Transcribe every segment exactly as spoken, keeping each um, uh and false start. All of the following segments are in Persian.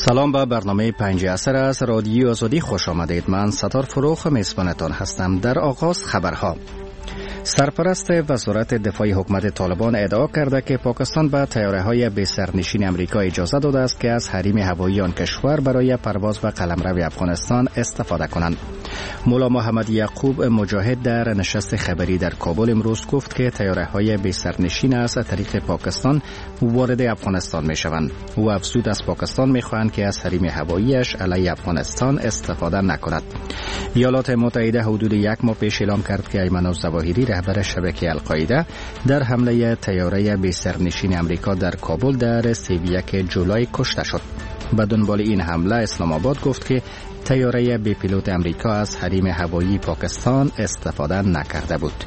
سلام به برنامه پنج عصر از رادیو آزادی خوش آمدید. من ستار فروخ میزبانتان هستم. در آغاز خبرها. سرپرست وزارت دفاع حکومت طالبان ادعا کرده که پاکستان به طیاره‌های بی سرنشین آمریکا اجازه داده است که از حریم هوایی آن کشور برای پرواز به قلمرو افغانستان استفاده کنند. مولا محمد یعقوب مجاهد در نشست خبری در کابل امروز گفت که طیاره‌های بی سرنشین از طریق پاکستان وارد افغانستان می‌شوند. او افزود از پاکستان می‌خواهند که از حریم هواییش علیه افغانستان استفاده نکند. ایالات متحده حدود یک ماه پیش اعلام کرد که ایمن الظواهری رهبر شبکه القاعده در حمله طیاره بی سرنشین آمریکا در کابل در سی و یک جولای کشته شد. به دنبال این حمله اسلام آباد گفت که طیاره بی پیلوت آمریکا از حریم هوایی پاکستان استفاده نکرده بود.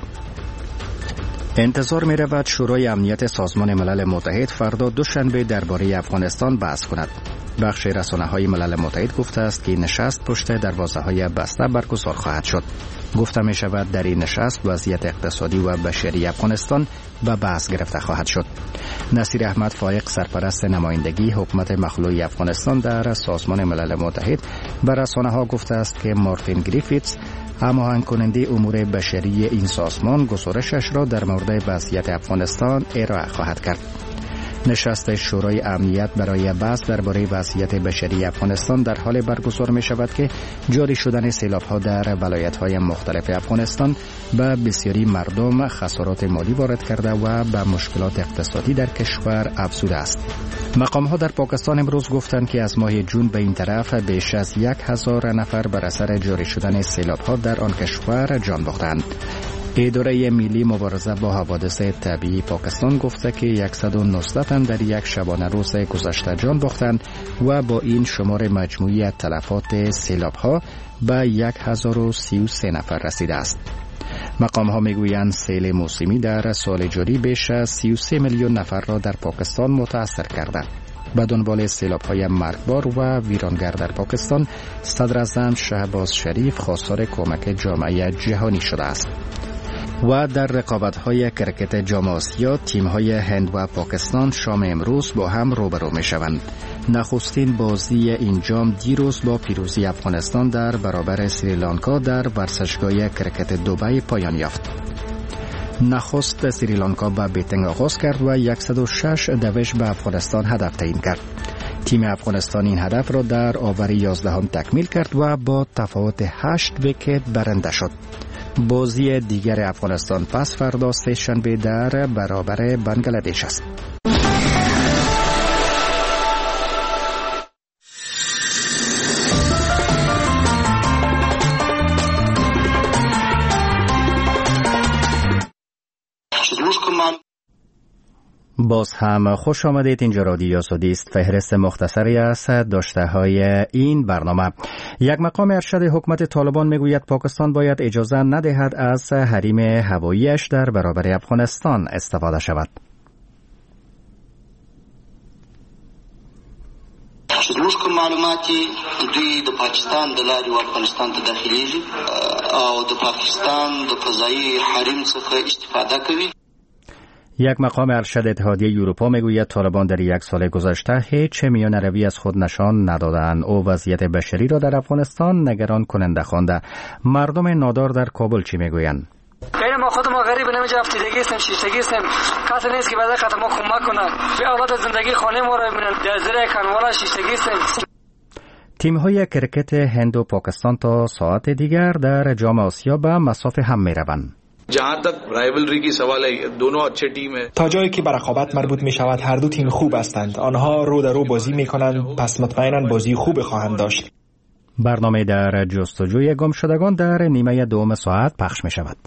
انتظار می رود شورای امنیت سازمان ملل متحد فردا دوشنبه درباره افغانستان بحث کند. بخش رسانه‌های ملل متحد گفته است که نشست پشت دروازه‌های بسته برگزار خواهد شد. گفته می شود در این نشست وضعیت اقتصادی و بشری افغانستان به بحث گرفته خواهد شد. نصیر احمد فائق سرپرست نمایندگی حکومت مخلوع افغانستان در سازمان ملل متحد به رسانه‌ها گفته است که مارتین گریفیتس هماهنگ کننده امور بشری این سازمان گزارشش را در مورد وضعیت افغانستان ارائه خواهد کرد. نشست شورای امنیت برای بحث درباره وضعیت بشری افغانستان در حال برگزار می شود که جاری شدن سیلاب‌ها در ولایت‌های مختلف افغانستان به بسیاری مردم خسارات مالی وارد کرده و به مشکلات اقتصادی در کشور افزوده است. مقام‌ها در پاکستان امروز گفتند که از ماه جون به این طرف بیش از یک هزار نفر بر اثر جاری شدن سیلاب‌ها در آن کشور جان باختند. اداره ملی مبارزه با حوادث طبیعی پاکستان گفته که صد و نه تن در یک شبانه روز گذشته جان باختند و با این شمار مجموعی تلفات سیلاب‌ها به هزار و سی و سه نفر رسیده است. مقام‌ها میگویند سیل موسمی در سال جاری بیش از سی و سه میلیون نفر را در پاکستان متاثر کرده. به دنبال سیلاب‌های مرگبار و ویرانگر در پاکستان، صدر اعظم شهباز شریف خواستار کمک جامعه جهانی شده است. و در رقابت‌های کرکت جام آسیا تیم‌های هند و پاکستان شام امروز با هم روبرو می‌شوند. نخستین بازی این جام دیروز با پیروزی افغانستان در برابر سریلانکا در ورزشگاه کرکت دبی پایان یافت. نخست سریلانکا به بیتنگ آغاز کرد و صد و شش دوش به افغانستان هدف تعیین کرد. تیم افغانستان این هدف را در آور یازدهم تکمیل کرد و با تفاوت هشت ویکت برنده شد. بازی دیگر افغانستان پس فردا سه شنبه در برابر بنگلادش است. باز هم خوش آمدید. اینجا رادیو آزادی است. فهرست مختصری است داشته های این برنامه. یک مقام ارشد حکومت طالبان میگوید پاکستان باید اجازه ندهد از حریم هواییش در برابر افغانستان استفاده شود. زموږ کوم معلوماتي دوی د پاکستان د لارې افغانستان ته داخليږي او د پاکستان د فضایی حریم څخه استفاده کوي. یک مقام ارشد اتحادیه اروپا میگوید طالبان در یک سال گذشته هیچ میانه روی از خود نشان ندادند. او وضعیت بشری را در افغانستان نگران کننده خوانده. مردم نادار در کابل چی میگویند؟ غیر ما خود ما غریب نمیشه افتیدگی هستیم شیشتگی هستیم کسی نیست که بعد خاطر ما کمک کنه به اولاد زندگی خانه ما را ببینن در زیر کنوالا شیشتگی هستیم. تیم‌های کرکت هند و پاکستان تا ساعت دیگر در جام آسیا به مصاف هم میروند. جهاں تک رائیولری کی سوال ہے دونوں اچھے ٹیم ہیں. تا جایی که به رقابت مربوط می شود هر دو تیم خوب هستند. آنها رو در رو بازی می کنند، پس مطمئنا بازی خوب خواهند داشت. برنامه در جستجوی گمشدگان در نیمه دوم ساعت پخش می شود.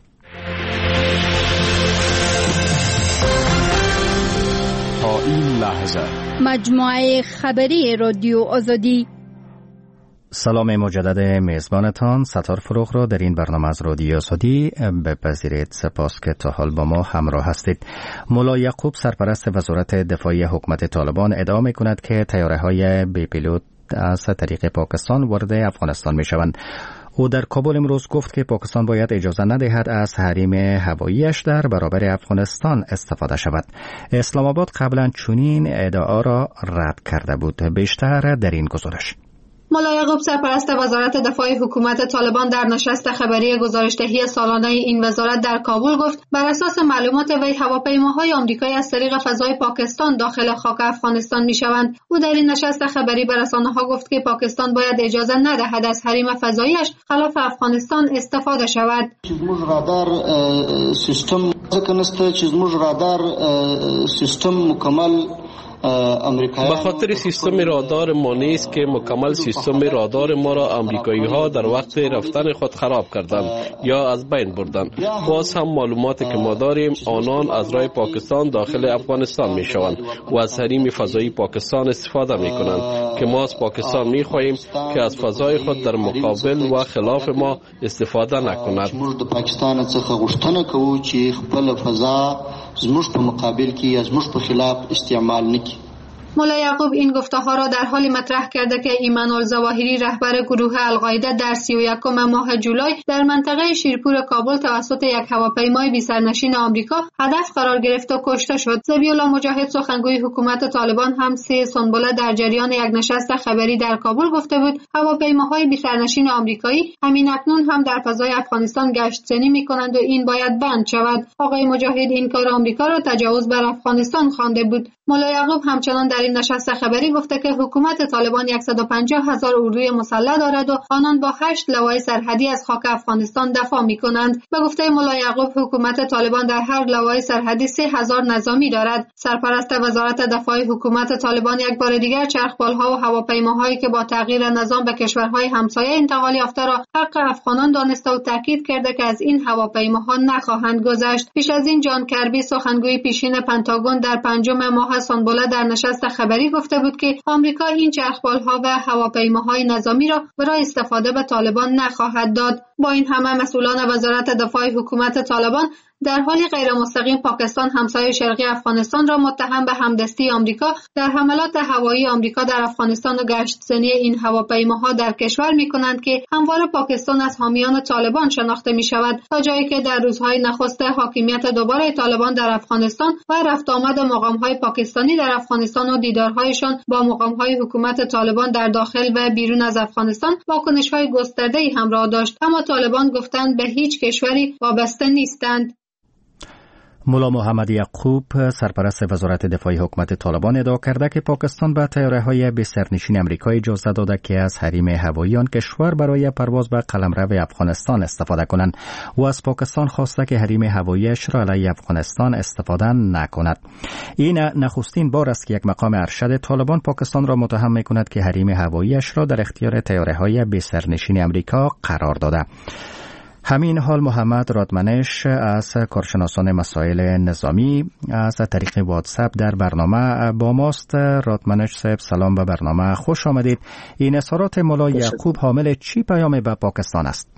تا این لحظه مجموعه خبری رادیو آزادی. سلام مجدد میزبانتان ستار فروخ را در این برنامه از رادیو آزادی بپذیرید. سپاس که تا حال با ما همراه هستید. مولا یعقوب سرپرست وزارت دفاع حکومت طالبان ادعا می کند که طیاره‌های بی پیلوت از طریق پاکستان وارد افغانستان می شوند. او در کابل امروز گفت که پاکستان باید اجازه ندهد از حریم هواییش در برابر افغانستان استفاده شود. اسلام آباد قبلا چنین ادعا را رد کرده بود. بیشتر در این گزارش. ملا یعقوب سرپرست وزارت دفاع حکومت طالبان در نشست خبری گزارشدهی سالانه این وزارت در کابل گفت بر اساس معلومات وی هواپیماهای آمریکایی از طریق فضای پاکستان داخل خاک افغانستان میشوند. او در این نشست خبری به رسانه‌ها گفت که پاکستان باید اجازه ندهد از حریم فضاییش خلاف افغانستان استفاده شود. موږ رادار سیستم ځکه چې موږ رادار سیستم مکمل به خاطر سیستم رادار ما نیست که مکمل سیستم رادار ما را امریکایی ها در وقت رفتن خود خراب کردند یا از بین بردند. باز هم معلوماتی که ما داریم آنان از راه پاکستان داخل افغانستان می شوند و از حریم فضایی پاکستان استفاده می کنند که ما از پاکستان می خواهیم که از فضای خود در مقابل و خلاف ما استفاده نکند. موږ د پاکستان څخه غوښتنه کوو چې خپل فضا زموږ په مقابل کې یا زموږ په خلاف استعمال نکړي. ملا یعقوب این گفته‌ها را در حالی مطرح کرده که ایمان الظواهری رهبر گروه القاعده در سی و یکم ماه جولای در منطقه شیرپور کابل توسط یک هواپیمای بی‌سرنشین آمریکا هدف قرار گرفت و کشته شد. ذبیح‌الله مجاهد سخنگوی حکومت طالبان هم سه سنبله در جریان یک نشست خبری در کابل گفته بود هواپیماهای بی‌سرنشین آمریکایی همین اکنون هم در فضای افغانستان گشت‌زنی می‌کنند و این باید بند شود. آقای مجاهد این کار آمریکا را تجاوز بر افغانستان خوانده بود. ملا یعقوب همچنان در این نشست خبری گفته که حکومت طالبان صد و پنجاه هزار اردوی مسلح دارد و آنان با هشت لوای سرحدی از خاک افغانستان دفاع می‌کنند. به گفته ملا یعقوب حکومت طالبان در هر لوای سرحدی سه هزار نظامی دارد. سرپرست وزارت دفاع حکومت طالبان یک بار دیگر چرخبال‌ها و هواپیماهایی که با تغییر نظام به کشورهای همسایه انتقال یافته را حق افغانان دانسته و تاکید کرده که از این هواپیماها نخواهند گذشت. پیش از این جان کربی سخنگوی پیشین پنتاگون در پنجم ماه سنبله در نشست خبری گفته بود که آمریکا این چرخبال‌ها و هواپیماهای نظامی را برای استفاده به طالبان نخواهد داد. با این همه مسئولان وزارت دفاع حکومت طالبان در حالی غیر مستقیم پاکستان همسایه شرقی افغانستان را متهم به همدستی آمریکا در حملات هوایی آمریکا در افغانستان و گشتزنی این هواپیماها در کشور می‌کنند که همواره پاکستان از حامیان طالبان شناخته می‌شود، تا جایی که در روزهای نخست حاکمیت دوباره طالبان در افغانستان و رفت آمد مقام‌های پاکستانی در افغانستان و دیدارهایشان با مقام‌های حکومت طالبان در داخل و بیرون از افغانستان واکنش‌های گسترده‌ای همراه داشت، اما طالبان گفتند به هیچ کشوری وابسته نیستند. ملا محمد یعقوب سرپرست وزارت دفاع حکومت طالبان ادعا کرده که پاکستان به طیاره‌های بی‌سرنشین آمریکایی اجازه داده که از حریم هوایی آن کشور برای پرواز به قلمرو افغانستان استفاده کنند و از پاکستان خواسته که حریم هواییش را علیه افغانستان استفاده نکند. این نخستین بار است که یک مقام ارشد طالبان پاکستان را متهم می‌کند که حریم هواییش را در اختیار طیاره‌های بی‌سرنشین آمریکا قرار داده. همین حال محمد رادمنش از کارشناسان مسائل نظامی از طریق واتساپ در برنامه با ماست. رادمنش صاحب سلام به برنامه، خوش آمدید. این اظهارات ملا یعقوب حامل چی پیام به پاکستان است؟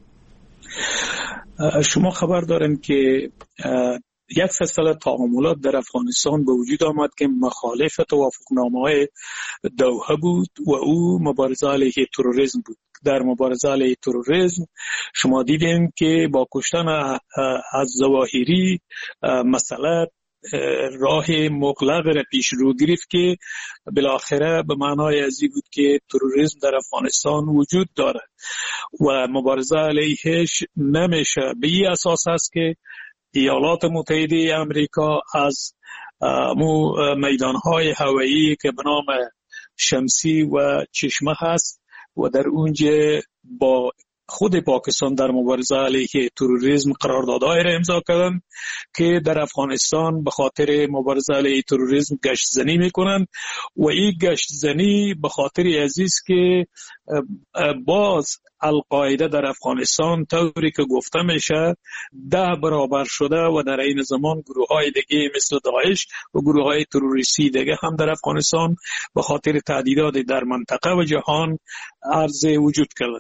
شما خبر دارین که یک سلسله تعاملات در افغانستان به وجود آمد که مخالف توافقنامه‌های دوحه بود و او مبارزه علیه تروریسم بود. در مبارزه علیه تروریسم شما دیدین که با کشتن از ظواهری مسئله راه مغلق را پیش رو گرفت که بالاخره به معنای ازی بود که تروریسم در افغانستان وجود دارد و مبارزه علیهش نمیشه. به این اساس است که ایالات متحده امریکا از مو میدانهای هوایی که به نام شمسی و چشمه هست و در اونجا با خود پاکستان در مبارزه علیه تروریسم قراردادهای را امضا کردند که در افغانستان به خاطر مبارزه علیه تروریسم گشت زنی میکنند و این گشت زنی به خاطر عزیز که باز القاعده در افغانستان طوری که گفته میشه ده برابر شده و در این زمان گروه های دیگه مثل داعش و گروه های تروریستی دیگه هم در افغانستان به خاطر تهدیدات در منطقه و جهان عرض وجود کرده.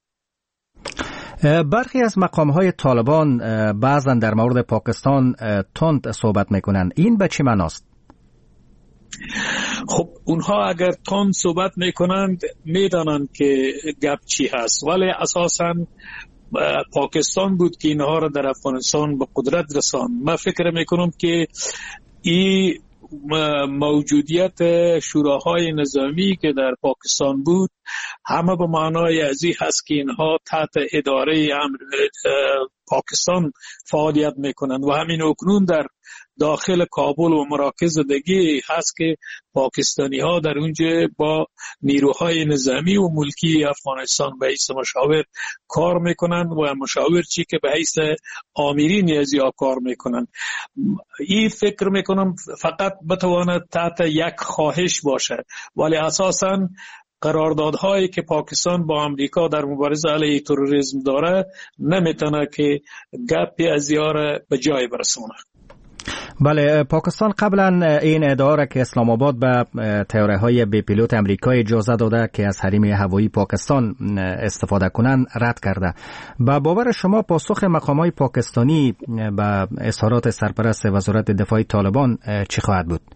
برخی از مقام‌های طالبان بعضا در مورد پاکستان تند صحبت میکنند. این به چه معناست؟ خب اونها اگر تون صحبت میکنند میدانند که گپ چی هست، ولی اساساً پاکستان بود که اینها را در افغانستان به قدرت رساند. من فکر میکنم که این موجودیت شوراهای نظامی که در پاکستان بود همه به معنای ازی هست که اینها تحت اداره امر پاکستان فعالیت میکنند و همین اکنون در داخل کابل و مراکز دیگه هست که پاکستانی ها در اونجا با نیروهای نظامی و ملکی افغانستان به حیث مشاور کار میکنند و مشاور چی که به حیث آمیرین ازی ها کار میکنند. این فکر میکنم فقط بتواند تحت یک خواهش باشه، ولی اساساً قراردادهایی که پاکستان با امریکا در مبارزه علیه تروریسم داره نمیتونه که گپی از یاره به جای برسونه. بله، پاکستان قبلا این ادعا را که اسلام آباد به طیاره های بی پیلوت امریکایی اجازه داده که از حریم هوایی پاکستان استفاده کنند رد کرده. با باور شما پاسخ مقامات پاکستانی به اظهارات سرپرست وزارت دفاع طالبان چی خواهد بود؟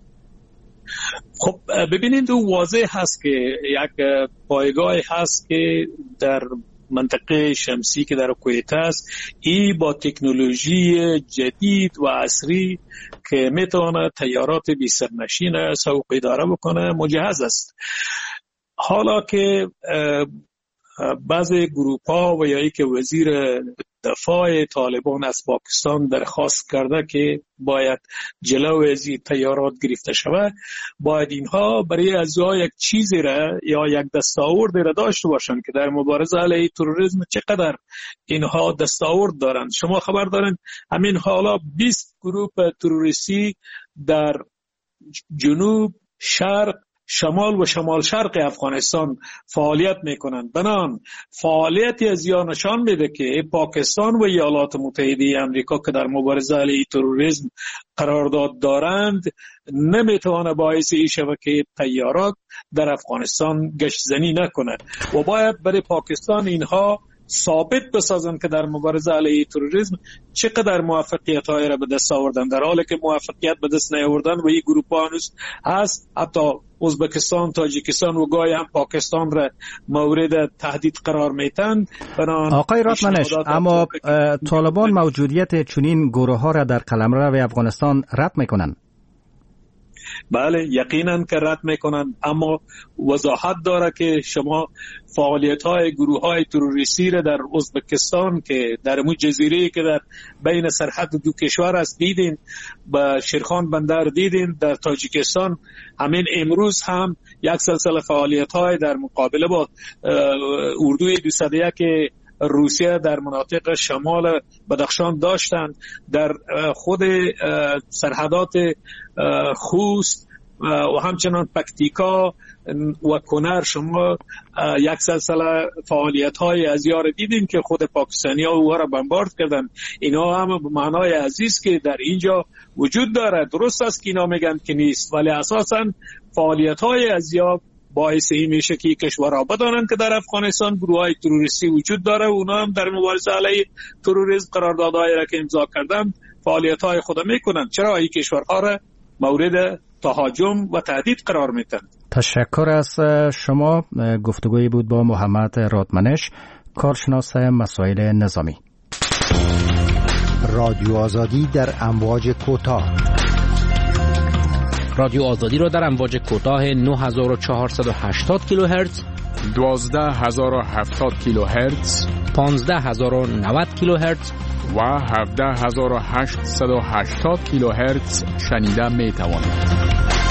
خب ببینید واضح هست که یک پایگاهی هست که در منطقه شمسی که در کویت است، این با تکنولوژی جدید و عصری که میتونه طیارات بی سرنشین سوق اداره بکنه مجهز است. حالا که بعضی گروپ‌ها و یا ای که وزیر دفاع طالبان از پاکستان درخواست کرده که باید جلو از این طیارات گرفته شود، باید اینها برای از یک چیزی را یا یک دستاورد را داشته باشند که در مبارزه علیه تروریسم چقدر اینها دستاورد دارند. شما خبر دارند همین حالا بیست گروه تروریستی در جنوب، شرق، شمال و شمال شرق افغانستان فعالیت میکنند. بنان فعالیتی از یا نشان میده که پاکستان و ایالات متحده آمریکا که در مبارزه علیه تروریسم قرارداد دارند نمیتونه باعث این شود که طیارات در افغانستان گشت زنی نکنه و باید برای پاکستان اینها ثابت بسازن که در مبارزه علیه تروریسم چقدر موفقیت های را به دست آوردن، در حالی که موفقیت به دست نیاوردن و این گروه ها هنوز هست. حتی ازبکستان، تاجیکستان و گاهی هم پاکستان را مورد تهدید قرار میتن. آقای راتمنش، اما طالبان موجودیت چنین گروه ها را در قلمرو افغانستان رد میکنن؟ بله یقینا که رد میکنن، اما وضاحت داره که شما فعالیت های گروه های تروریستی را در ازبکستان که در مو جزیره که در بین سرحد دو کشور است دیدین، با شیرخان بندر دیدین، در تاجیکستان همین امروز هم یک سلسله فعالیت های در مقابله با اردوی دویست و یک روسیه در مناطق شمال بدخشان داشتند. در خود سرحدات خوست و همچنان پکتیکا و کنر شما یک سلسله فعالیت های از یار دیدیم که خود پاکستانی ها او را بمبارد کردن. اینا هم به معنای عزیز که در اینجا وجود داره. درست است که اینا میگن که نیست، ولی اساسا فعالیت های از یار باعث این میشه که کشورها بدانند که در افغانستان گروه‌های تروریستی وجود داره و اونا هم در مبارزه علیه تروریسم قراردادهایی را که امضا کردن فعالیت‌های خود میکنند. چرا این کشورها را مورد تهاجم و تهدید قرار میدن؟ تشکر از شما. گفتگویی بود با محمد راتمنش، کارشناس مسائل نظامی. رادیو آزادی در امواج کوتاه. رادیو آزادی را در امواج کوتاه نه هزار و چهارصد و هشتاد کیلوهرتز، دوازده هزار و هفتاد کیلوهرتز، پانزده هزار و نود کیلوهرتز و هفده هزار و هشتصد و هشتاد کیلوهرتز شنیده می توانید.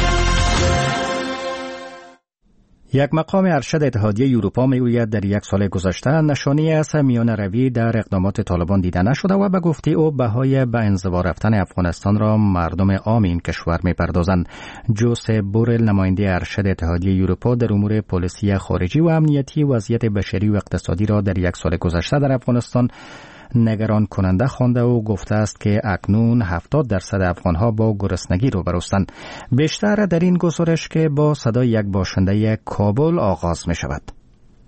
یک مقام ارشد اتحادیه اروپا میگوید در یک سال گذشته نشانی از میان روی در اقدامات طالبان دیده نشده و به گفته او بهای به انزوا رفتن افغانستان را مردم عام این کشور میپردازند. جوزف بورل، نماینده ارشد اتحادیه اروپا در امور پلیسی خارجی و امنیتی، وضعیت بشری و اقتصادی را در یک سال گذشته در افغانستان نگران کننده خوانده و گفته است که اکنون هفتاد درصد افغانها با گرسنگی روبرو هستند. بیشتر در این گزارش که با صدای یک باشنده کابل آغاز می شود.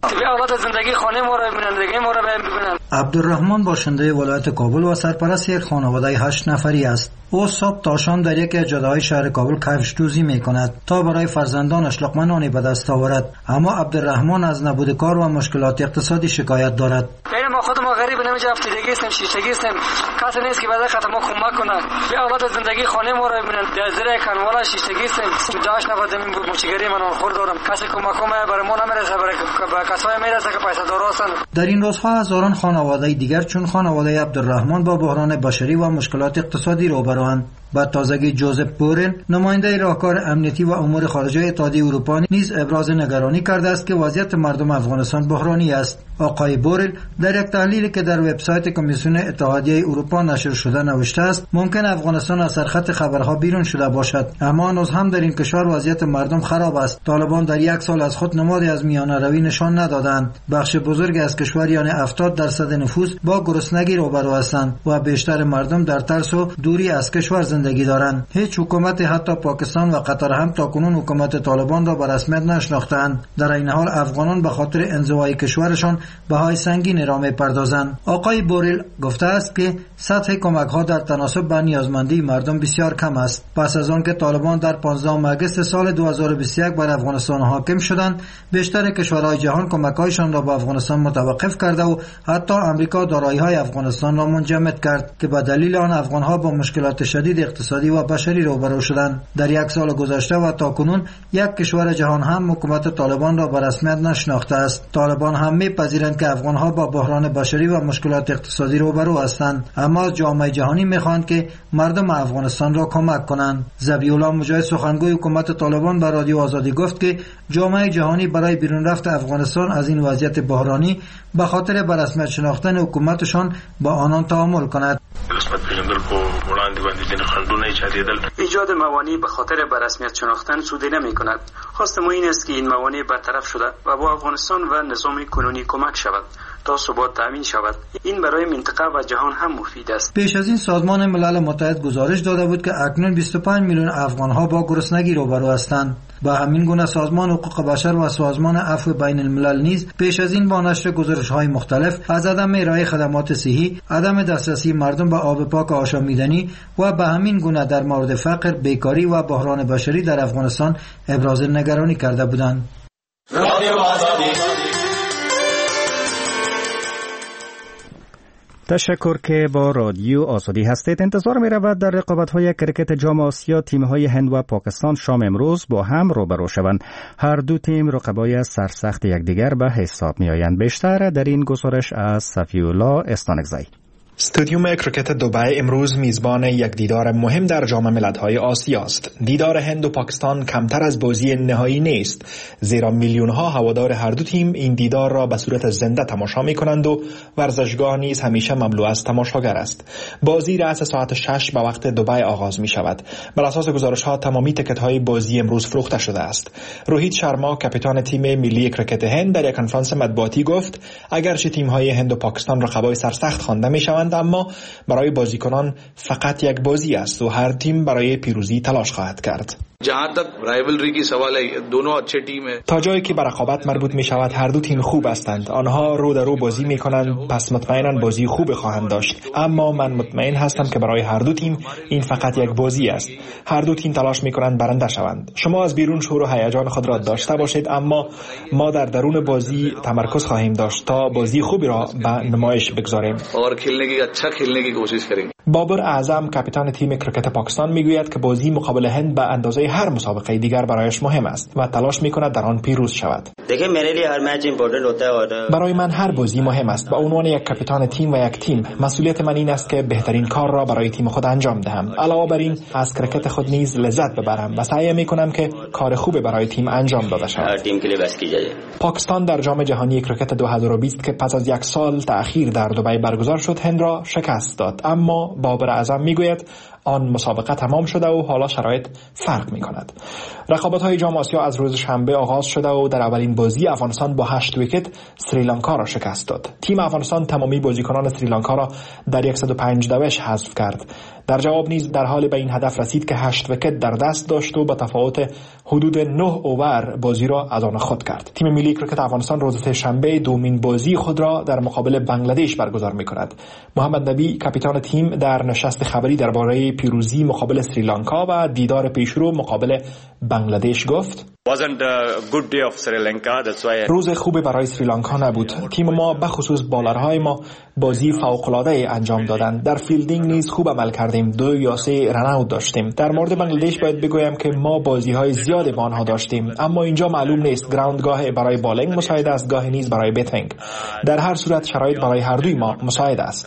به اولاد زندگی خانه ما را ببینن، زندگی ما را ببینن. عبدالرحمن باشنده ولایت کابل و سرپرست یک خانواده هشت نفری است. او صبح تا شام در یکی از جاده‌های شهر کابل کفش دوزی می‌کند تا برای فرزندانش لقمه نانی به دست آورد. اما عبدالرحمن از نبود کار و مشکلات اقتصادی شکایت دارد. ما خود ما غریب نمیشه، افتادگی هستیم، شیشتگی هستیم، کسی نیست که بعد خاطر ما کمک کنه. به اولاد زندگی خانه ما را ببینن، در زیر کنوالا شیشتگی هستیم. جاش نفر زمین بود مچگری من خور دارم. کسی کمک کنه برای ما نمیرسه، برای کسای میرسه که پیسه دار هستند. در این روزها هزاران خانواده دیگر چون خانواده عبدالرحمن با بحران بشری و مشکلات اقتصادی روبروند. با تازگی جوزف بورل نماینده راهکار امنیتی و امور خارجه اتحادیه اروپا نیز ابراز نگرانی کرده است که وضعیت مردم افغانستان بحرانی است. آقای بورل در یک تحلیلی که در وبسایت کمیسیون اتحادیه اروپا نشر شده نوشته است ممکن افغانستان از سرخط خبرها بیرون شده باشد، اما هنوز هم در این کشور وضعیت مردم خراب است. طالبان در یک سال از خود نمادی از میانه روی نشان ندادند. بخش بزرگی از کشور یعنی هفتاد درصد نفوس با گرسنگی روبرو هستند و بیشتر مردم در ترس و دوری از کشور زندگی دارند. هیچ حکومتی حتی پاکستان و قطر هم تاکنون حکومت طالبان را به رسمیت نشناختند. در این حال افغانان به خاطر انزوای کشورشان بهای سنگین را می‌پردازند. آقای بورل گفته است که سطح کمک‌ها در تناسب با نیازمندی مردم بسیار کم است. پس از آن که طالبان در پانزدهم آگوست سال دو هزار و بیست و یک بر افغانستان حاکم شدند، بیشتر کشورهای جهان کمک‌هایشان را به افغانستان متوقف کرده و حتی آمریکا دارایی‌های افغانستان را منجمد کرد که به دلیل آن افغان‌ها با مشکلات شدید اقتصادی و بشری روبرو شدند. در یک سال گذشته و تاکنون یک کشور جهان هم حکومت طالبان را به رسمیت نشناخته است. طالبان هم می‌پذیرند که افغان‌ها با بحران بشری و مشکلات اقتصادی روبرو هستند، اما از جامعه جهانی می‌خواهند که مردم افغانستان را کمک کنند. ذبیح الله مجاهد سخنگوی حکومت طالبان به رادیو آزادی گفت که جامعه جهانی برای بیرون رفت افغانستان از این وضعیت بحرانی به خاطر به رسمیت شناختن حکومتشان با آنان تعامل کند. ایجاد موانع به خاطر به رسمیت شناختن سود نمی کند. خواست ما این است که این موانع برطرف شده و با افغانستان و نظام کنونی کمک شود تا ثبات تامین شود. این برای منطقه و جهان هم مفید است. پیش از این سازمان ملل متحد گزارش داده بود که اکنون بیست و پنج میلیون افغان‌ها با گرسنگی روبرو هستند. با همین گونه سازمان حقوق بشر و سازمان عفو بین الملل نیز پیش از این با نشر گزارش‌های مختلف از عدم ارائه خدمات صحی، عدم دسترسی مردم به آب پاک و آشامیدنی و به همین گونه در مورد فقر، بیکاری و بحران بشری در افغانستان ابراز نگرانی کرده بودند. تشکر که با رادیو آزادی هستید. انتظار می رود در رقابت‌های کرکت جام آسیا تیم‌های هند و پاکستان شام امروز با هم روبرو شوند. هر دو تیم رقبای سرسخت یکدیگر به حساب می آیند. بیشتر در این گزارش از صفی‌الله استانکزی. استادیوم کرکت دبی امروز میزبان یک دیدار مهم در جام ملت‌های آسیا است. دیدار هند و پاکستان کمتر از بازی نهایی نیست، زیرا میلیون‌ها هوادار هر دو تیم این دیدار را به صورت زنده تماشا می‌کنند و ورزشگاه نیز همیشه مملو از تماشاگر است. بازی رأس ساعت شش به وقت دبی آغاز می‌شود. بر اساس گزارش‌ها تمامی تیکت‌های بازی امروز فروخته شده است. روهیت شرما کاپیتان تیم ملی کرکت هند در یک کنفرانس مطبوعاتی گفت اگرچه تیم‌های هند و پاکستان رقبای سرسخت خوانده می‌شوند، اما برای بازیکنان فقط یک بازی است و هر تیم برای پیروزی تلاش خواهد کرد. جهاں تک رائیولری کی سوال ہے دونوں اچھے ٹیم ہیں. تا جایی که به رقابت مربوط می شود هر دو تیم خوب هستند. آنها رو در رو بازی می کنند، پس مطمئنا بازی خوب خواهند داشت. اما من مطمئن هستم که برای هر دو تیم این فقط یک بازی است. هر دو تیم تلاش می کنند برنده شوند. شما از بیرون شور و هیجان خود را داشته باشید، اما ما در درون بازی تمرکز خواهیم داشت تا بازی خوبی را به نمایش بگذاریم. اور کھیلنے کی اچھا کھیلنے کی کوشش کریں. بابر اعظم کاپیتان تیم کرکت پاکستان میگوید که بازی مقابل هند به اندازه هر مسابقه دیگر برایش مهم است و تلاش میکند در آن پیروز شود. برای من هر بازی مهم است. به عنوان یک کاپیتان تیم و یک تیم مسئولیت من این است که بهترین کار را برای تیم خود انجام دهم. علاوه بر این از کرکت خود نیز لذت ببرم و سعی میکنم که کار خوبی برای تیم انجام داده شود. پاکستان در جام جهانی کرکت دو هزار و بیست که پس از یک سال تأخیر در دبی برگزار شد هند را شکست داد، اما بابر اعظم میگوید آن مسابقه تمام شده و حالا شرایط فرق می کند. رقابت‌های جام آسیا از روز شنبه آغاز شده و در اولین بازی افغانستان با هشت ویکت سریلانکا را شکست داد. تیم افغانستان تمامی بازیکنان سریلانکا را در صد و پنج دوش حذف کرد. در جواب نیز در حال به این هدف رسید که هشت ویکت در دست داشت و با تفاوت حدود نه اوور بازی را از آن خود کرد. تیم ملی کرکت افغانستان روز شنبه دومین بازی خود را در مقابل بنگلادش برگزار می‌کند. محمد نبی کاپیتان تیم در نشست خبری درباره پیروزی مقابل سریلانکا و دیدار پیشرو مقابل بنگلادش گفت: روز خوبی برای سریلانکا نبود. تیم ما به خصوص بالرهای ما بازی فوق‌العاده انجام دادند. در فیلدینگ نیز خوب عمل کردیم. دو یا سه رن داشتیم. در مورد بنگلادش باید بگویم که ما بازی‌های زیادی با آنها داشتیم، اما اینجا معلوم نیست گراوندگاه برای بالینگ مساعد است، گاهی نیز برای بیتینگ. در هر صورت شرایط برای هر دوی ما مساعد است.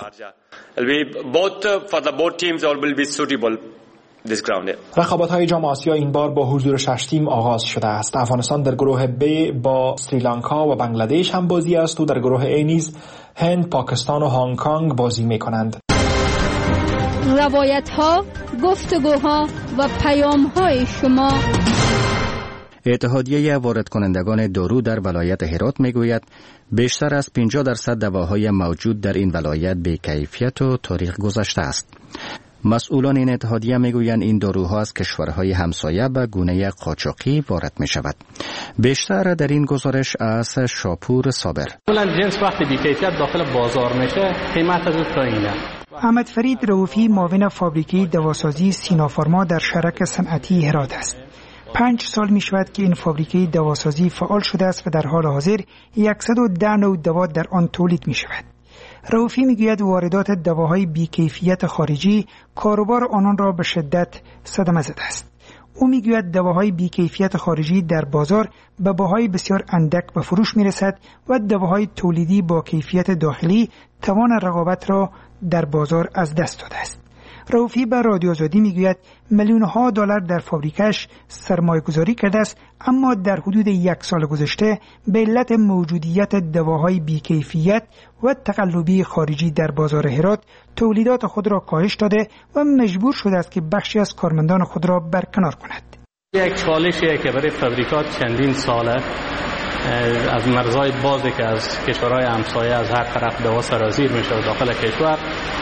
رقابت‌های جام آسیا این بار با حضور شش تیم آغاز شده است. افغانستان در گروه ب با سریلانکا و بنگلادش هم بازی است و در گروه ا نیز هند، پاکستان و هنگ کنگ بازی می‌کنند. روایت‌ها، گفتگوها و پیام‌های شما. اتحادیه وارد کنندگان دارو در ولایت هرات میگوید بیشتر از پنجاه درصد دواهای موجود در این ولایت بی کیفیت و تاریخ گذشته است. مسئولان این اتحادیه میگویند این داروها از کشورهای همسایه به گونه قاچاقی وارد می شود. بیشتر در این گزارش از شاپور صابر. کلا جنس وقتی بی کیفیت داخل بازار میشه قیمت از پایینه. احمد فرید رؤوفی معاون فابریکه دواسازی سینافارما در شرک صنعتی هرات است. پنج سال می شود که این فابریکه دواسازی فعال شده است و در حال حاضر صد و ده نوع دوا در آن تولید می شود. رؤوفی میگوید واردات دواهای بی‌کیفیت خارجی کاروبار آنان را به شدت صدمه زده است. او میگوید دواهای بی‌کیفیت خارجی در بازار به بهای بسیار اندک به فروش میرسد و دواهای تولیدی با کیفیت داخلی توان رقابت را در بازار از دست داده است. رؤوفی به رادیو آزادی میگوید میلیون ها دلار در فابریکش سرمایه گذاری کرده است، اما در حدود یک سال گذشته به علت موجودیت دواهای بی‌کیفیت و تقلبی خارجی در بازار هرات تولیدات خود را کاهش داده و مجبور شده است که بخشی از کارمندان خود را برکنار کند. یک چالشیه که برای فابریکات چندین ساله از مرزهای بازی که از کشورهای همسایه از هر طرف دوا سرازیر میشه و داخل کشور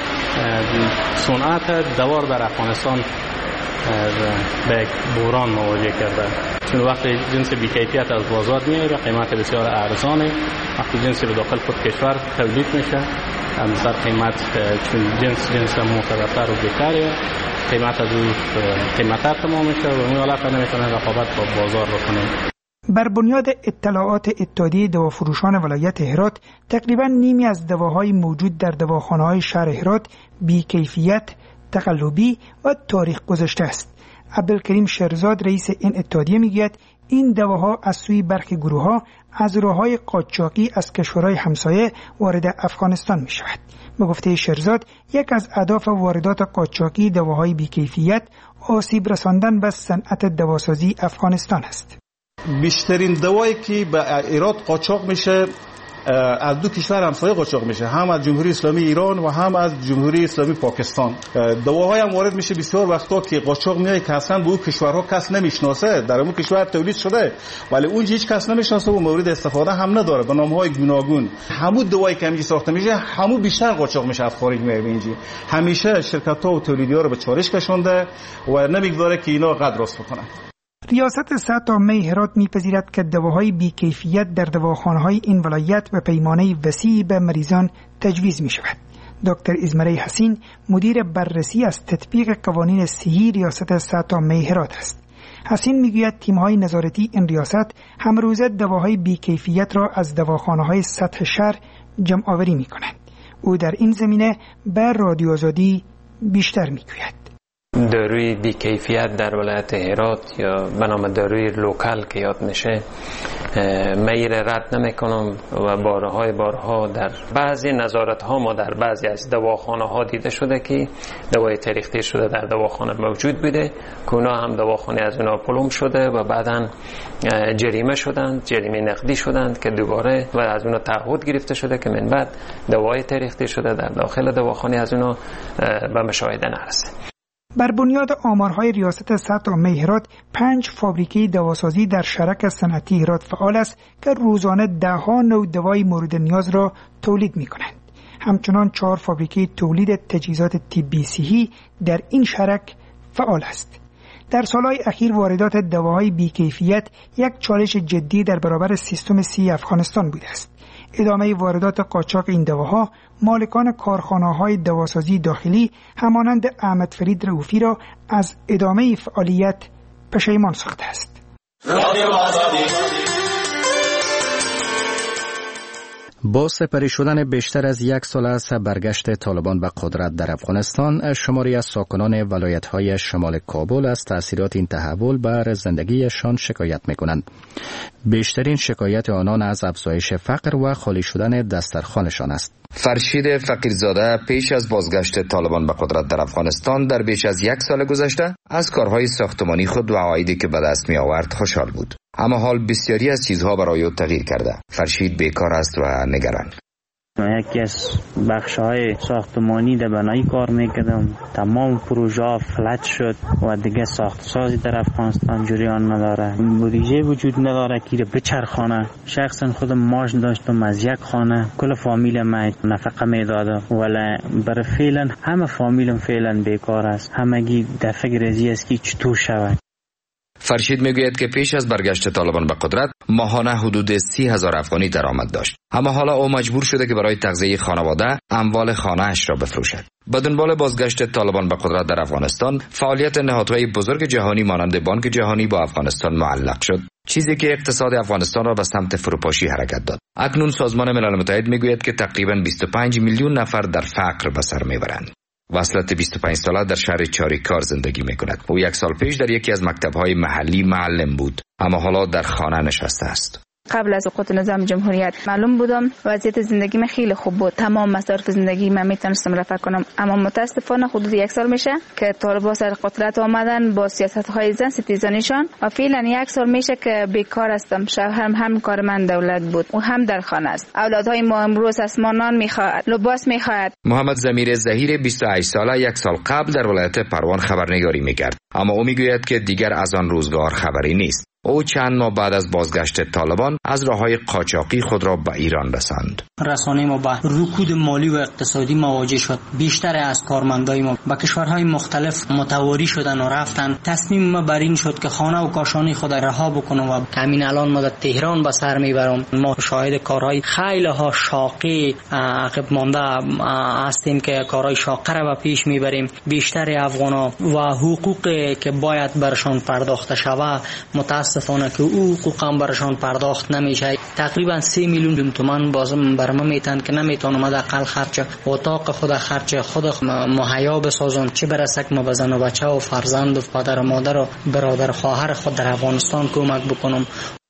صنعت دوا در افغانستان به بحران مواجه کرده. چون وقتی جنس بی‌کیفیت از بازار میاد قیمت بسیار ارزانه، وقتی جنسی به داخل خود کشور تولید میشه از سر قیمت چون جنس جنس معتبرتر و بهتره قیمت از اون قیمت‌تر تمام میشه و اون حالت نمیتونه رقابت با بازار بکنه. بر بنیاد اطلاعات اتحادیه دوافروشان ولایت هرات تقریبا نیمی از دواهای موجود در دواخانه‌های شهر هرات بی‌کیفیت، تقلبی و تاریخ گذشته است. عبدالکریم شهرزاد رئیس این اتحادیه میگوید این دواها از سوی برخی گروه‌ها از راه‌های قاچاقی از کشورهای همسایه وارد افغانستان می‌شود. به گفته شهرزاد یک از اهداف واردات قاچاقی دواهای بی‌کیفیت آسیب رساندن به صنعت دواسازی افغانستان است. بیشترین دوایی که به ایران قاچاق میشه از دو کشور همسایه قاچاق میشه، هم از جمهوری اسلامی ایران و هم از جمهوری اسلامی پاکستان. دواهای هم وارد میشه بسیار وقتا که قاچاق میاد که اصلا به اون کشورها کس نمیشناسه، در اون کشور تولید شده ولی اونجا هیچ کس نمیشناسه و مورد استفاده هم نداره به نامهای گوناگون. همون دوایی که اینجا ساخته میشه همون بیشتر قاچاق میشه از خارج میاد اینجا. همیشه شرکت‌ها و تولیدی‌ها رو به چالش کشونده و نمیگذاره که اینا قدر راست بکنن. ریاست صحت عامه هرات می‌پذیرد که دواهای بی‌کیفیت در دواخانه‌های این ولایت به پیمانه وسیع به مریضان تجویز می‌شود. دکتر ازمره حسین مدیر بررسی از تطبیق قوانین صحی ریاست صحت عامه هرات است. حسین میگوید تیم‌های نظارتی این ریاست همروزه دواهای بی‌کیفیت را از دواخانه‌های سطح شهر جمع آوری می‌کنند. او در این زمینه به رادیو آزادی بیشتر میگوید. داروی بی‌کیفیت در ولایت هرات یا به نام داروی لوکال که یاد میشه میره رد نمیکنم و بارهای بارها در بعضی نظارت ها ما در بعضی از دواخانه ها دیده شده که دوای تاریخی شده در دواخانه موجود بوده که اونا هم دواخانه از اونا پلم شده و بعداً جریمه شدند، جریمه نقدی شدند که دوباره و از اونا تعهد گرفته شده که من بعد دوای تاریخی شده در داخل دواخانه از اونا به مشاهده نرسه. بر بنیاد آمارهای ریاست صحت عامه هرات، پنج فابریکه دواسازی در شرک صنعتی هرات فعال است که روزانه دهها نوع دوای مورد نیاز را تولید می کنند. همچنان چهار فابریکه تولید تجهیزات طبی صحی در این شرک فعال است. در سالهای اخیر واردات دواهای بی‌کیفیت یک چالش جدی در برابر سیستم صحی افغانستان بوده است. ادامه واردات قاچاق این دواها مالکان کارخانه‌های دواسازی داخلی همانند احمد فرید رؤوفی را از ادامه فعالیت پشیمان ساخته است. با سپری شدن بیشتر از یک سال از برگشت طالبان به قدرت در افغانستان، شماری از ساکنان ولایت‌های شمال کابل از تأثیرات این تحول بر زندگیشان شکایت می‌کنند. بیشترین شکایت آنان از افزایش فقر و خالی شدن دسترخوانشان است. فرشید فقیرزاده پیش از بازگشت طالبان به قدرت در افغانستان در بیش از یک سال گذشته از کارهای ساختمانی خود و عوایدی که به دست می آورد خوشحال بود. اما حال بسیاری از چیزها برای او تغییر کرده. فرشید بیکار است و نگران. یکی از بخش‌های ساختمانی در بنایی کار میکردم. تمام پروژه ها فلج شد و دیگه ساخت سازی در افغانستان جریان نداره. بودجه وجود نداره که بچرخانه. شخصا خودم ماش داشتم از یک خانه، کل فامیل من نفقه میداده، ولی برای فعلا همه فامیلم فعلا بیکار است. همگی در فکر ازی است که چطور شود. فرشید میگوید که پیش از برگشت طالبان به قدرت ماهانه حدود سی هزار افغانی درآمد داشت، اما حالا او مجبور شده که برای تغذیه خانواده اموال خانه‌اش را بفروشد. با دنبال بازگشت طالبان به قدرت در افغانستان، فعالیت نهادهای بزرگ جهانی مانند بانک جهانی با افغانستان معلق شد، چیزی که اقتصاد افغانستان را به سمت فروپاشی حرکت داد. اکنون سازمان ملل متحد میگوید که تقریباً بیست و پنج میلیون نفر در فقر به سر میبرند. وصلت بیست و پنج ساله در شهر چاریکار زندگی می کند. او یک سال پیش در یکی از مکتب‌های محلی معلم بود، اما حالا در خانه نشسته است. قبل از سقوط نظام جمهوریت معلوم بودم وضعیت زندگی من خیلی خوب بود، تمام مصارف زندگی من میتونستم رفع کنم، اما متاسفانه حدود یک سال میشه که طالبان سر قدرت آمدن با سیاست‌های زن ستیزانیشان و فعلا یک سال میشه که بیکار هستم. شوهرم هم کار من دولت بود و هم در خانه است. اولادهای ما امروز از ما نان میخواهد، لباس میخواهد. محمد ضمیر ظهیر بیست و هشت ساله یک سال قبل در ولایت پروان خبرنگاری میکرد، اما او میگوید که دیگر از آن روزگار خبری نیست. او چند ماه بعد از بازگشت طالبان از راههای قاچاقی خود را به ایران رساند. رسانه ما با رکود مالی و اقتصادی مواجه شد. بیشتر از کارمندای ما به کشورهای مختلف متواری شدن و رفتن. تصمیم ما بر این شد که خانه و کاشانه خود رها بکنم و همین الان ما در تهران به سر میبرم. ما شاهد کارهای خیلی ها شاقی عقب مانده هستیم که کارهای شاقه را به پیش میبریم. بیشتر افغانا و حقوقی که باید برشان پرداخته شود متاسفانه که او حقوقم برشان پرداخت نمیشه. تقریبا سه میلیون تومان بازم بر ما میتن که نمیتونم حداقل خرچ اتاق خود خرچ خود مهیا بسازم، چه برسه که ما به زن و بچه و فرزند و پدر و مادر و برادر خواهر خود در افغانستان کمک بکنم.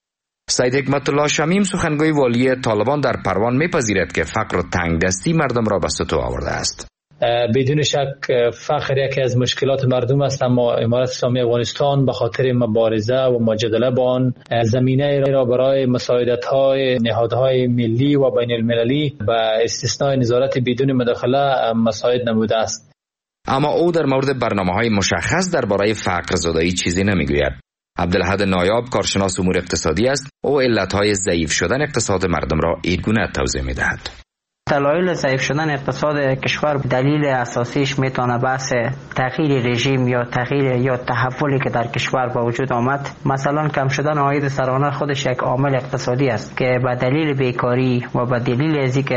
سید حکمت الله شمیم سخنگوی والی طالبان در پروان میپذیرد که فقر و تنگدستی مردم را به سطوح آورده است. بدون شک فقر یکی از مشکلات مردم است، اما امارت اسلامی افغانستان به خاطر مبارزه و مجادله با آن زمینه را برای مساعدت‌های نهادهای ملی و بین المللی به استثناء نظارت بدون مداخله مساعد نموده است. اما او در مورد برنامه‌های مشخص درباره فقر زدایی چیزی نمیگوید. عبدالحد نایاب کارشناس امور اقتصادی است. او علت‌های ضعیف شدن اقتصاد مردم را این گونه توضیح می‌دهد. دلایل ضعیف شدن اقتصاد کشور دلیل اساسیش میتونه بحث تغییر رژیم یا تغییر یا تحولی که در کشور با وجود آمد. مثلا کم شدن عاید سرانه خودش یک عامل اقتصادی است که به دلیل بیکاری و به دلیل ازی که